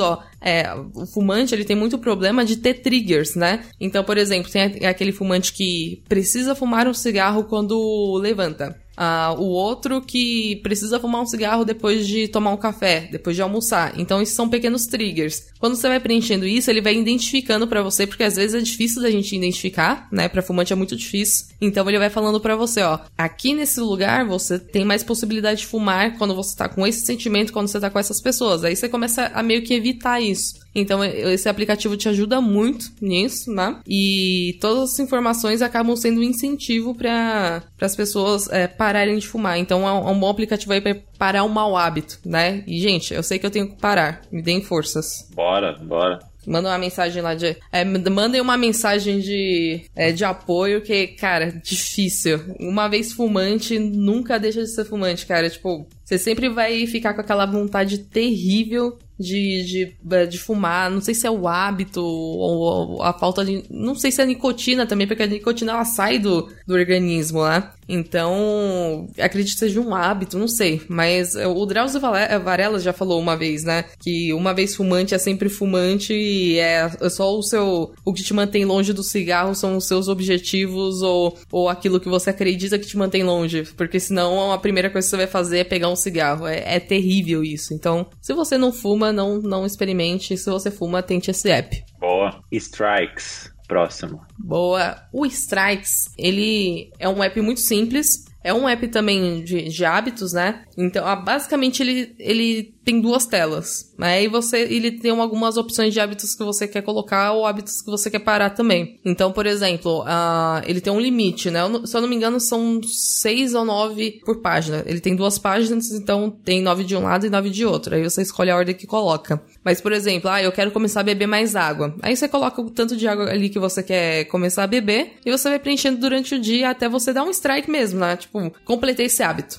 o fumante, ele tem muito problema de ter triggers, né? Então, por exemplo, tem aquele fumante que precisa fumar um cigarro quando levanta. O outro que precisa fumar um cigarro depois de tomar um café, depois de almoçar. Então, esses são pequenos triggers. Quando você vai preenchendo isso, ele vai identificando pra você, porque às vezes é difícil da gente identificar, né? Pra fumante é muito difícil. Então, ele vai falando pra você, aqui nesse lugar você tem mais possibilidade de fumar quando você tá com esse sentimento, quando você tá com essas pessoas. Aí você começa a meio que evitar isso. Então, esse aplicativo te ajuda muito nisso, né? E todas as informações acabam sendo um incentivo para as pessoas pararem de fumar. Então, é um bom aplicativo aí para parar um mau hábito, né? E, gente, eu sei que eu tenho que parar. Me deem forças. Bora. Manda uma mensagem lá de... mandem uma mensagem de apoio, que, cara, difícil. Uma vez fumante, nunca deixa de ser fumante, cara. Tipo, você sempre vai ficar com aquela vontade terrível de fumar. Não sei se é o hábito ou a falta de... Não sei se é a nicotina também, porque a nicotina ela sai do organismo, né? Então, acredito que seja um hábito, não sei. Mas o Drauzio Varela já falou uma vez, né? Que uma vez fumante é sempre fumante e é só o que te mantém longe do cigarro são os seus objetivos ou aquilo que você acredita que te mantém longe. Porque senão a primeira coisa que você vai fazer é pegar um cigarro. É terrível isso. Então, se você não fuma, não experimente. Se você fuma, tente esse app. Boa. Strikes. Próximo. Boa. O Strikes, ele é um app muito simples. É um app também de hábitos, né? Então, basicamente, ele tem 2 telas, né? E ele tem algumas opções de hábitos que você quer colocar ou hábitos que você quer parar também. Então, por exemplo, ele tem um limite, né? Se eu não me engano, são 6 ou 9 por página. Ele tem 2 páginas, então tem 9 de um lado e 9 de outro. Aí você escolhe a ordem que coloca. Mas, por exemplo, eu quero começar a beber mais água. Aí você coloca o tanto de água ali que você quer começar a beber e você vai preenchendo durante o dia até você dar um strike mesmo, né? Tipo, completei esse hábito.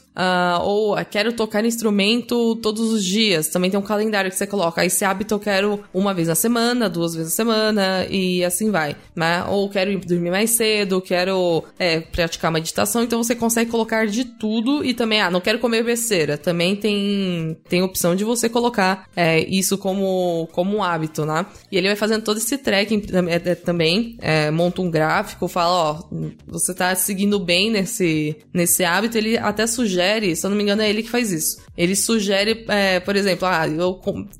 Ou quero tocar instrumento todos os dias. Também tem um calendário que você coloca. Esse hábito eu quero 1 vez na semana, 2 vezes na semana e assim vai, né? Ou quero ir dormir mais cedo, quero praticar meditação. Então você consegue colocar de tudo e também, não quero comer besteira. Também tem opção de você colocar isso como um hábito, né? E ele vai fazendo todo esse tracking também, monta um gráfico, fala, você tá seguindo bem nesse hábito. Ele até sugere, se eu não me engano é ele que faz isso, ele sugere, por exemplo, eu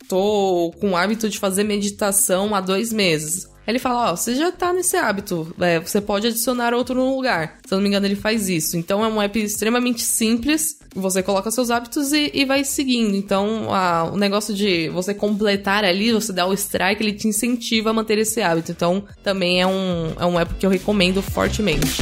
tô com o hábito de fazer meditação há 2 meses. Ele fala, você já tá nesse hábito, você pode adicionar outro no lugar. Se eu não me engano, ele faz isso. Então, é um app extremamente simples, você coloca seus hábitos e vai seguindo. Então, o negócio de você completar ali, você dá o strike, ele te incentiva a manter esse hábito. Então, também é um app que eu recomendo fortemente.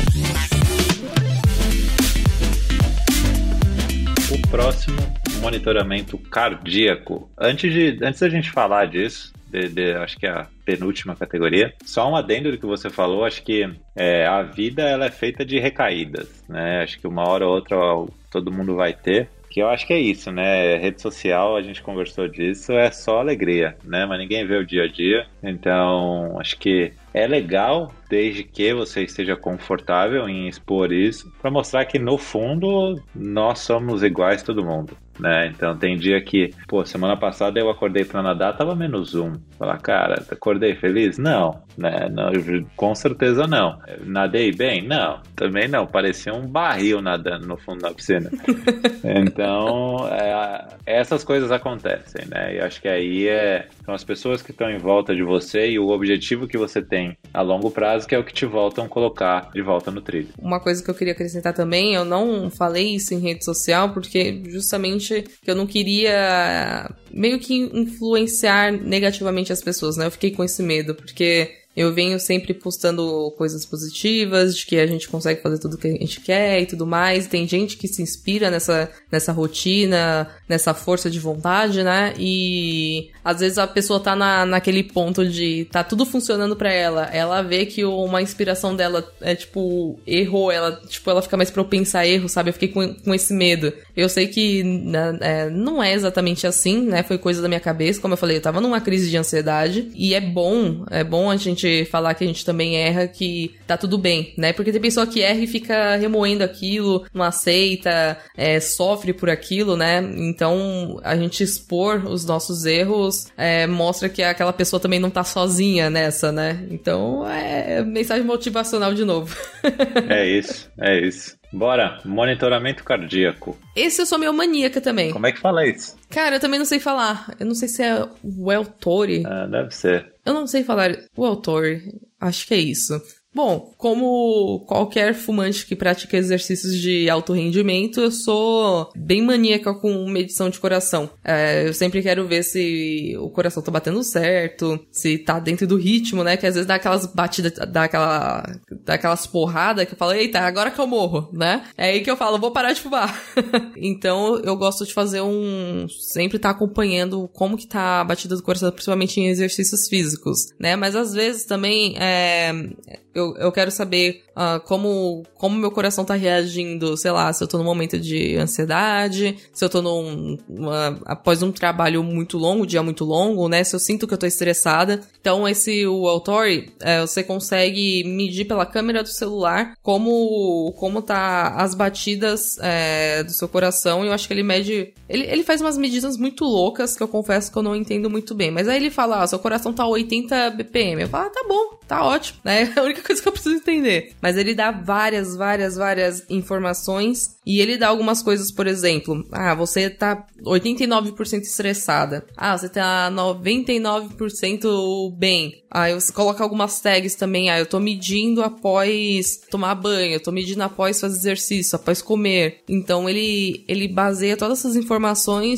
O próximo, monitoramento cardíaco. Antes da gente falar disso, acho que é a penúltima categoria, só um adendo do que você falou, acho que a vida ela é feita de recaídas, né? Acho que uma hora ou outra todo mundo vai ter, que eu acho que é isso, né? Rede social, a gente conversou disso, é só alegria, né? Mas ninguém vê o dia a dia, então acho que é legal desde que você esteja confortável em expor isso, para mostrar que no fundo nós somos iguais todo mundo, né? Então tem dia que, semana passada eu acordei para nadar, tava -1. Falar, cara, acordei feliz? Não, né? Não, com certeza não. Nadei bem? Não, também não. Parecia um barril nadando no fundo da piscina. Então, essas coisas acontecem, né? E acho que aí são as pessoas que estão em volta de você e o objetivo que você tem a longo prazo, que é o que te voltam a colocar de volta no trilho. Uma coisa que eu queria acrescentar também, eu não falei isso em rede social, porque justamente que eu não queria meio que influenciar negativamente as pessoas, né? Eu fiquei com esse medo, porque eu venho sempre postando coisas positivas, de que a gente consegue fazer tudo o que a gente quer e tudo mais. Tem gente que se inspira nessa rotina, nessa força de vontade, né? E às vezes a pessoa tá naquele ponto de tá tudo funcionando pra ela. Ela vê que uma inspiração dela errou, ela fica mais propensa a erro, sabe? Eu fiquei com esse medo. Eu sei que não é exatamente assim, né? Foi coisa da minha cabeça. Como eu falei, eu tava numa crise de ansiedade. E é bom a gente falar que a gente também erra, que tá tudo bem, né? Porque tem pessoa que erra e fica remoendo aquilo, não aceita, sofre por aquilo, né? Então, a gente expor os nossos erros mostra que aquela pessoa também não tá sozinha nessa, né? Então, mensagem motivacional de novo. É isso. Bora, monitoramento cardíaco. Esse eu sou meio maníaca também. Como é que fala isso? Cara, eu também não sei falar. Eu não sei se é Welltori. Deve ser. Eu não sei falar Welltori. Acho que é isso. Bom, como qualquer fumante que pratica exercícios de alto rendimento, eu sou bem maníaca com medição de coração. Eu sempre quero ver se o coração tá batendo certo, se tá dentro do ritmo, né? Que às vezes dá aquelas batidas, dá aquelas porradas que eu falo, eita, agora que eu morro, né? É aí que eu falo, vou parar de fumar. Então, eu gosto de fazer sempre tá acompanhando como que tá a batida do coração, principalmente em exercícios físicos, né? Mas às vezes também, eu quero saber como meu coração tá reagindo, sei lá, se eu tô num momento de ansiedade, se eu tô após um trabalho muito longo, dia muito longo, né? Se eu sinto que eu tô estressada. Então, o Autori, você consegue medir pela câmera do celular como tá as batidas do seu coração. E eu acho que ele mede... Ele faz umas medidas muito loucas que eu confesso que eu não entendo muito bem. Mas aí ele fala, seu coração tá 80 BPM. Eu falo, tá bom, tá ótimo, né? É a única coisa que eu preciso entender. Mas ele dá várias informações e ele dá algumas coisas, por exemplo, você tá 89% estressada. Você tá 99% bem. Aí você coloca algumas tags também. Eu tô medindo após tomar banho, eu tô medindo após fazer exercício, após comer. Então ele baseia todas essas informações,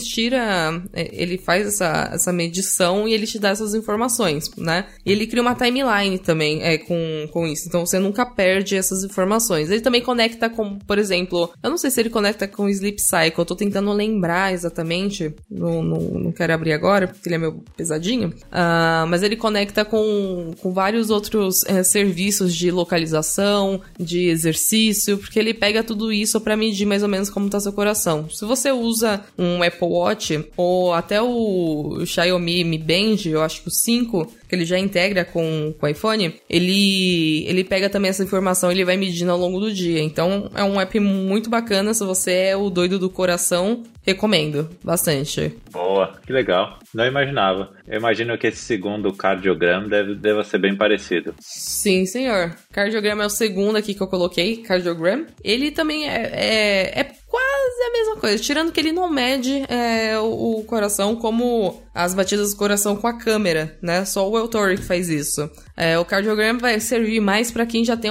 ele faz essa medição e ele te dá essas informações, né? E ele cria uma timeline também com isso. Então você nunca perde essas informações. Ele também conecta com, por exemplo, eu não sei se ele conecta com o Sleep Cycle, eu tô tentando lembrar exatamente, não quero abrir agora, porque ele é meio pesadinho, mas ele conecta com vários outros serviços de localização, de exercício, porque ele pega tudo isso pra medir mais ou menos como tá seu coração. Se você usa um Apple Watch, ou até o Xiaomi Mi Band, eu acho que o 5, que ele já integra com o iPhone, ele pega também essa informação, ele vai medindo ao longo do dia. Então, é um app muito bacana. Se você é o doido do coração, recomendo bastante. Boa, que legal. Não imaginava. Eu imagino que esse segundo cardiogram deva ser bem parecido. Sim, senhor. Cardiogram é o segundo aqui que eu coloquei, cardiogram. Ele também é quase a mesma coisa, tirando que ele não mede o coração como as batidas do coração com a câmera, né? Só o Autori que faz isso. O cardiogram vai servir mais para quem já tem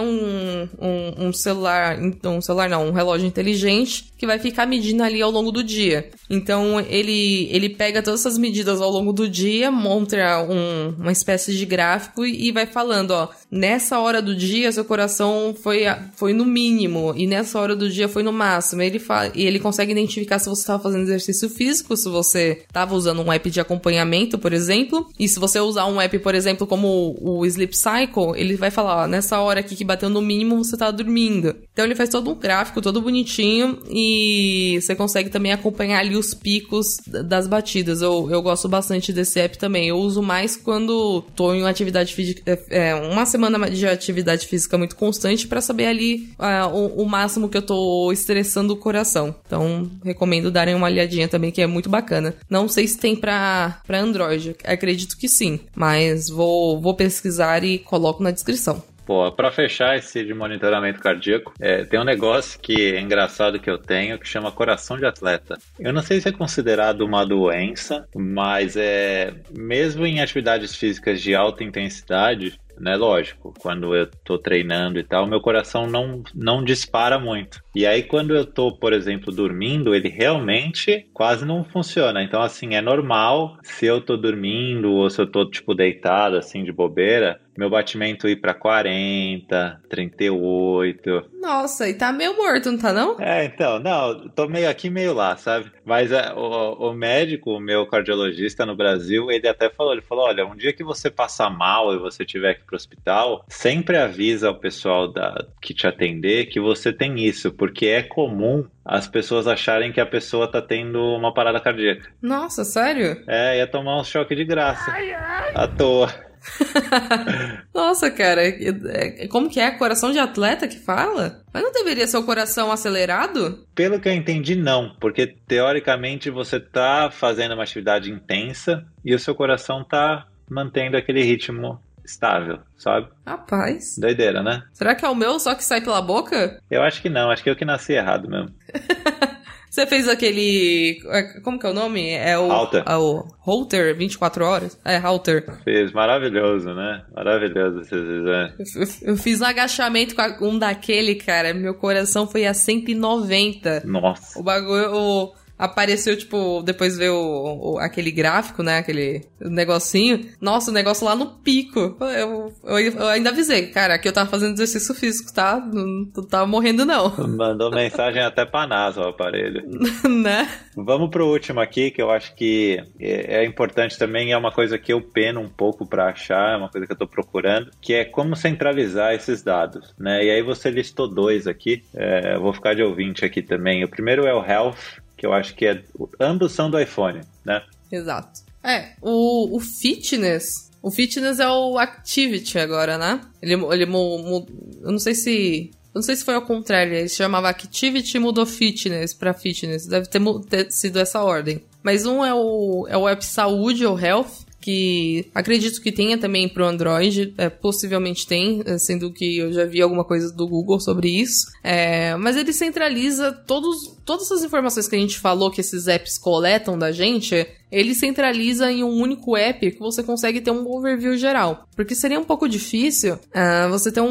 um celular, um relógio inteligente que vai ficar medindo ali ao longo do dia. Então, ele pega todas essas medidas ao longo do dia, monta uma espécie de gráfico e vai falando, nessa hora do dia seu coração foi no mínimo e nessa hora do dia foi no máximo. E ele consegue identificar se você estava fazendo exercício físico, se você estava usando um app de acompanhamento, por exemplo. E se você usar um app, por exemplo, como o Sleep Cycle, ele vai falar, nessa hora aqui que bateu no mínimo, você tá dormindo. Então ele faz todo um gráfico, todo bonitinho, e você consegue também acompanhar ali os picos das batidas. Eu gosto bastante desse app também. Eu uso mais quando tô em uma atividade física, uma semana de atividade física muito constante, pra saber ali o máximo que eu tô estressando o coração. Então, recomendo darem uma olhadinha também, que é muito bacana. Não sei se tem pra Android, acredito que sim, mas vou pesquisar e coloco na descrição. Pô, pra fechar esse de monitoramento cardíaco, tem um negócio que é engraçado que eu tenho, que chama coração de atleta. Eu não sei se é considerado uma doença, mas mesmo em atividades físicas de alta intensidade, né, lógico, quando eu tô treinando e tal, meu coração não dispara muito. E aí quando eu tô, por exemplo, dormindo, ele realmente quase não funciona. Então, assim, é normal se eu tô dormindo ou se eu tô, tipo, deitado, assim, de bobeira, meu batimento ir pra 40, 38. Nossa, e tá meio morto, não tá não? Então, não, tô meio aqui, meio lá, sabe? Mas o médico, o meu cardiologista no Brasil, ele até falou, olha, um dia que você passar mal e você tiver que ir pro hospital, sempre avisa o pessoal que te atender que você tem isso, porque é comum as pessoas acharem que a pessoa tá tendo uma parada cardíaca. Nossa, sério? Ia tomar um choque de graça. À toa. Nossa, cara, como que é? Coração de atleta que fala? Mas não deveria ser o coração acelerado? Pelo que eu entendi, não. Porque, teoricamente, você tá fazendo uma atividade intensa e o seu coração tá mantendo aquele ritmo estável, sabe? Rapaz. Doideira, né? Será que é o meu só que sai pela boca? Eu acho que não. Acho que eu que nasci errado mesmo. Você fez aquele... Como que é o nome? É o Holter 24 horas? É, Holter. Fez, maravilhoso, né? Maravilhoso esses exames. Eu fiz um agachamento com um daquele, cara. Meu coração foi a 190. Nossa. O bagulho... Apareceu, tipo, depois ver aquele gráfico, né? Aquele negocinho. Nossa, o negócio lá no pico. Eu ainda avisei, cara, que eu tava fazendo exercício físico, tá? Não tava morrendo, não. Mandou mensagem até pra NASA o aparelho. Né? Vamos pro último aqui, que eu acho que é importante também, é uma coisa que eu peno um pouco pra achar, é uma coisa que eu tô procurando, que é como centralizar esses dados, né? E aí você listou 2 aqui, eu vou ficar de ouvinte aqui também. O primeiro é o Health, que eu acho que ambos são do iPhone, né? Exato. O Fitness... O Fitness é o Activity agora, né? Ele eu não sei se foi ao contrário. Ele se chamava Activity e mudou Fitness pra Fitness. Deve ter sido essa ordem. Mas um é o app Saúde ou Health, que acredito que tenha também pro Android, possivelmente tem, sendo que eu já vi alguma coisa do Google sobre isso, mas ele centraliza todas as informações que a gente falou que esses apps coletam da gente, ele centraliza em um único app que você consegue ter um overview geral. Porque seria um pouco difícil você ter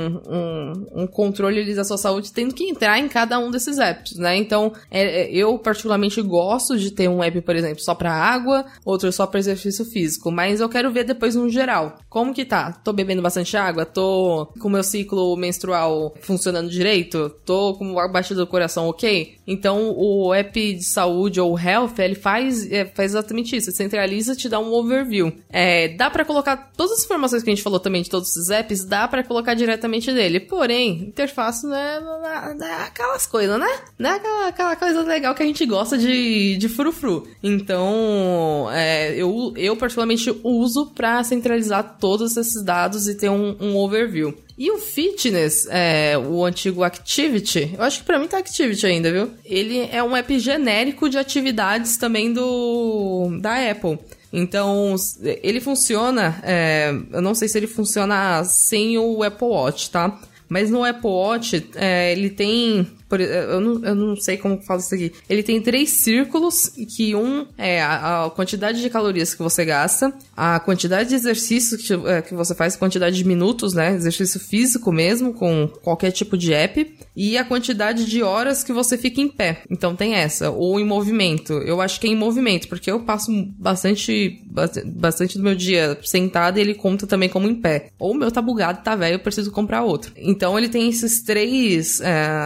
um controle ali da sua saúde tendo que entrar em cada um desses apps, né? Então, eu particularmente gosto de ter um app, por exemplo, só pra água, outro só pra exercício físico, mas eu quero ver depois no geral. Como que tá? Tô bebendo bastante água? Tô com o meu ciclo menstrual funcionando direito? Tô com a batida do coração ok? Então, o app de saúde ou Health, ele faz exatamente isso. Ele centraliza e te dá um overview. Dá pra colocar todas as informações que a gente falou também de todos esses apps, dá pra colocar diretamente dele. Porém, interface não é aquelas coisas, né? Não é aquela coisa legal que a gente gosta de frufru. Então, eu particularmente uso pra centralizar todos esses dados e ter um overview. E o Fitness, o antigo Activity, eu acho que pra mim tá Activity ainda, viu? Ele é um app genérico de atividades também da Apple. Então, ele funciona, eu não sei se ele funciona sem o Apple Watch, tá? Mas no Apple Watch, ele tem... Eu não sei como falo isso aqui. Ele tem 3 círculos, que é a quantidade de calorias que você gasta, a quantidade de exercício que você faz, quantidade de minutos, né? Exercício físico mesmo, com qualquer tipo de app, e a quantidade de horas que você fica em pé. Então tem essa. Ou em movimento. Eu acho que é em movimento, porque eu passo bastante do meu dia sentado e ele conta também como em pé. Ou o meu tá bugado, tá velho, eu preciso comprar outro. Então ele tem esses três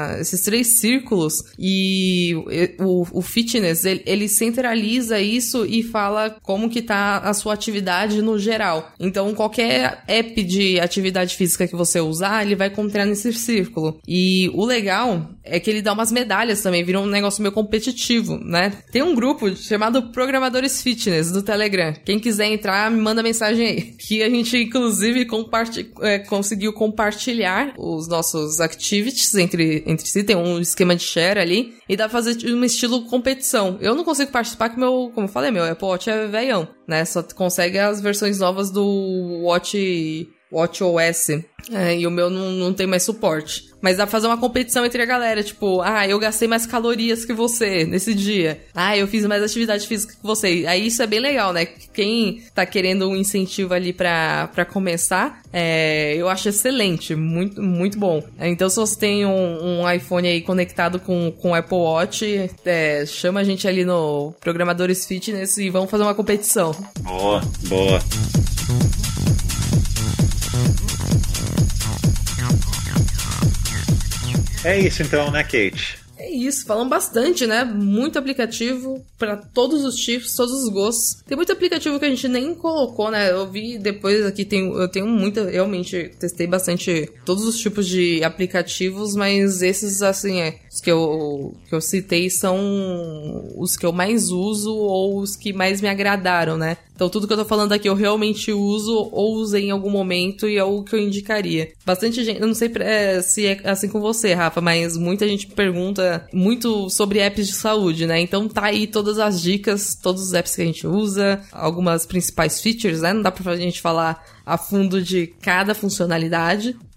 círculos, e o Fitness, ele centraliza isso e fala como que tá a sua atividade no geral. Então, qualquer app de atividade física que você usar, ele vai encontrar nesse círculo. E o legal é que ele dá umas medalhas também, vira um negócio meio competitivo, né? Tem um grupo chamado Programadores Fitness do Telegram. Quem quiser entrar, me manda mensagem aí. Que a gente, inclusive, conseguiu compartilhar os nossos activities entre si. Tem um esquema de share ali, e dá pra fazer um estilo competição. Eu não consigo participar porque como eu falei, meu Apple Watch é velhão, né? Só consegue as versões novas do WatchOS. E o meu não tem mais suporte. Mas dá pra fazer uma competição entre a galera, tipo, eu gastei mais calorias que você nesse dia. Eu fiz mais atividade física que você. Aí isso é bem legal, né? Quem tá querendo um incentivo ali pra começar, eu acho excelente, muito, muito bom. Então, se você tem um iPhone aí conectado com o Apple Watch, chama a gente ali no Programadores Fitness e vamos fazer uma competição. Boa. É isso então, né, Kate? É isso, falamos bastante, né? Muito aplicativo pra todos os tipos, todos os gostos. Tem muito aplicativo que a gente nem colocou, né? Eu vi depois aqui, eu tenho muita... Realmente, testei bastante todos os tipos de aplicativos, mas esses, assim, os que eu citei são os que eu mais uso ou os que mais me agradaram, né? Então, tudo que eu tô falando aqui eu realmente uso ou usei em algum momento e é o que eu indicaria. Bastante gente... Eu não sei se é assim com você, Rafa, mas muita gente pergunta muito sobre apps de saúde, né? Então, tá aí todas as dicas, todos os apps que a gente usa, algumas principais features, né? Não dá pra gente falar a fundo de cada funcionalidade,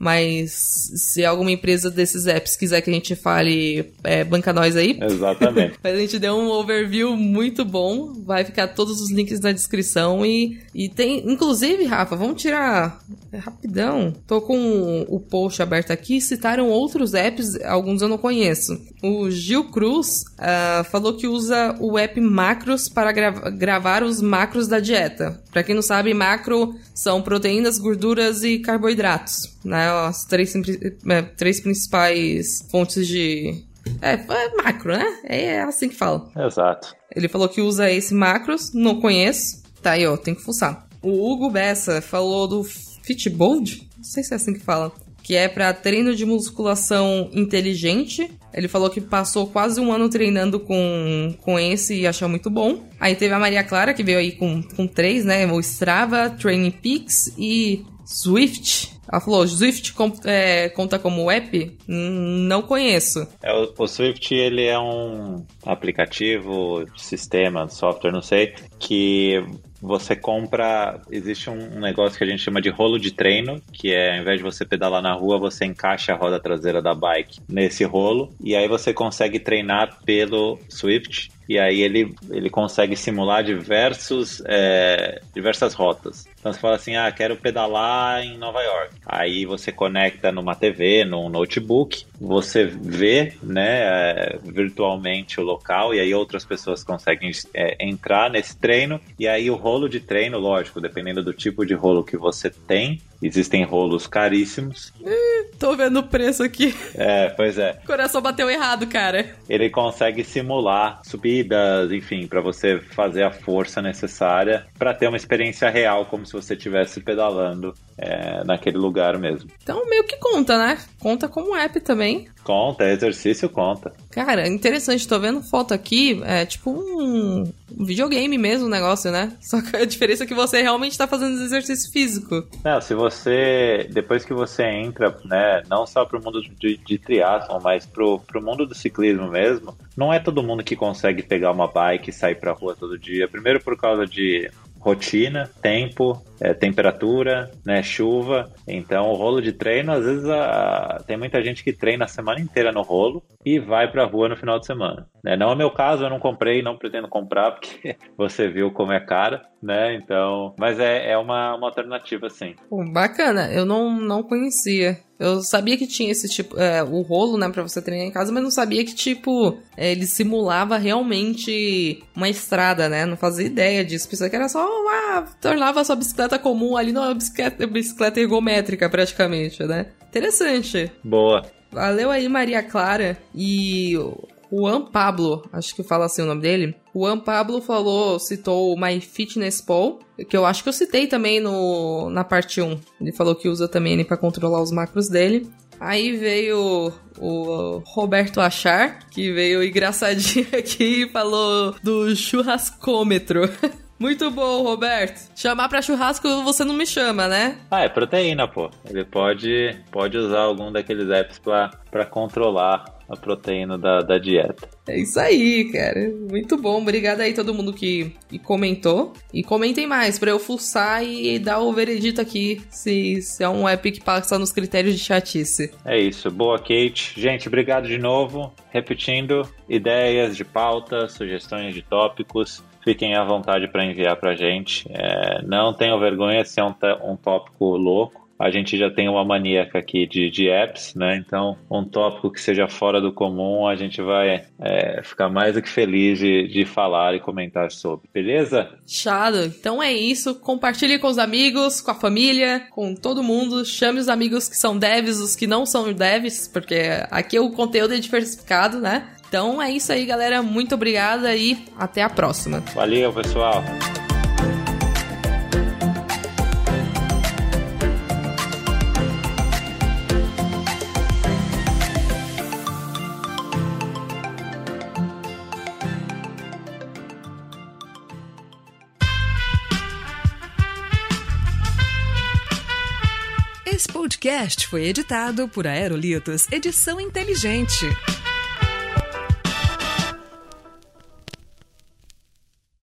Mas se alguma empresa desses apps quiser que a gente fale, banca nós aí. Exatamente. Mas a gente deu um overview muito bom. Vai ficar todos os links na descrição. E tem, inclusive, Rafa, vamos tirar rapidão. Tô com o post aberto aqui. Citaram outros apps, alguns eu não conheço. O Gil Cruz falou que usa o app Macros para gravar os macros da dieta. Pra quem não sabe, macro são proteínas, gorduras e carboidratos, né? As três principais fontes de... macro, né? É assim que fala. Exato. Ele falou que usa esse macros, não conheço. Tá aí, ó, tem que fuçar. O Hugo Bessa falou do Fitbold? Não sei se é assim que fala. Que é pra treino de musculação inteligente. Ele falou que passou quase um ano treinando com esse e achou muito bom. Aí teve a Maria Clara, que veio aí com 3, né? O Strava, Training Peaks e Zwift. Ela falou, Zwift conta como app? Não conheço. O Zwift, ele é um aplicativo, sistema, software, não sei, que você compra... Existe um negócio que a gente chama de rolo de treino, que é, ao invés de você pedalar na rua, você encaixa a roda traseira da bike nesse rolo, e aí você consegue treinar pelo Zwift, e aí ele consegue simular diversas rotas. Então você fala assim, quero pedalar em Nova York. Aí você conecta numa TV, num notebook, você vê, né, virtualmente o local, e aí outras pessoas conseguem entrar nesse treino, e aí o rolo de treino, lógico, dependendo do tipo de rolo que você tem, existem rolos caríssimos. Tô vendo o preço aqui. Pois é. O coração bateu errado, cara. Ele consegue simular subidas, enfim, para você fazer a força necessária para ter uma experiência real, como se você estivesse pedalando naquele lugar mesmo. Então meio que conta, né? Conta como app também. Conta, exercício conta. Cara, interessante, tô vendo foto aqui, tipo um videogame mesmo o negócio, né? Só que a diferença é que você realmente tá fazendo exercício físico. Não, se você, depois que você entra, né, não só pro mundo de triatlon, mas pro mundo do ciclismo mesmo, não é todo mundo que consegue pegar uma bike e sair pra rua todo dia. Primeiro por causa de rotina, tempo, temperatura, né, chuva. Então o rolo de treino, às vezes tem muita gente que treina a semana inteira no rolo e vai pra rua no final de semana, né? Não é o meu caso, eu não comprei, não pretendo comprar, porque você viu como é cara, né? Então, mas é uma alternativa, sim. Pô, bacana, eu não conhecia. Eu sabia que tinha esse tipo, o rolo, né, pra você treinar em casa, mas não sabia que, tipo, ele simulava realmente uma estrada, né? Não fazia ideia disso. Pensava que era só, tornava a sua bicicleta comum ali numa bicicleta ergométrica, praticamente, né? Interessante. Boa. Valeu aí, Maria Clara. E o Juan Pablo, acho que fala assim o nome dele. O Juan Pablo citou o MyFitnessPal, que eu acho que eu citei também na parte 1. Ele falou que usa também ele pra controlar os macros dele. Aí veio o Roberto Achar, que veio engraçadinho aqui e falou do churrascômetro. Muito bom, Roberto. Chamar pra churrasco você não me chama, né? É proteína, pô. Ele pode usar algum daqueles apps pra controlar a proteína da dieta. É isso aí, cara. Muito bom. Obrigado aí todo mundo que comentou. E comentem mais pra eu fuçar e dar o veredito aqui se é um app que passa nos critérios de chatice. É isso. Boa, Kate. Gente, obrigado de novo. Repetindo, ideias de pauta, sugestões de tópicos, fiquem à vontade para enviar pra gente. Não tenham vergonha se é um tópico louco. A gente já tem uma maníaca aqui de apps, né? Então, um tópico que seja fora do comum, a gente vai ficar mais do que feliz de falar e comentar sobre. Beleza? Chado. Então é isso. Compartilhe com os amigos, com a família, com todo mundo. Chame os amigos que são devs, os que não são devs, porque aqui o conteúdo é diversificado, né? Então é isso aí, galera. Muito obrigada e até a próxima. Valeu, pessoal. Esse podcast foi editado por Aerolitos Edição Inteligente.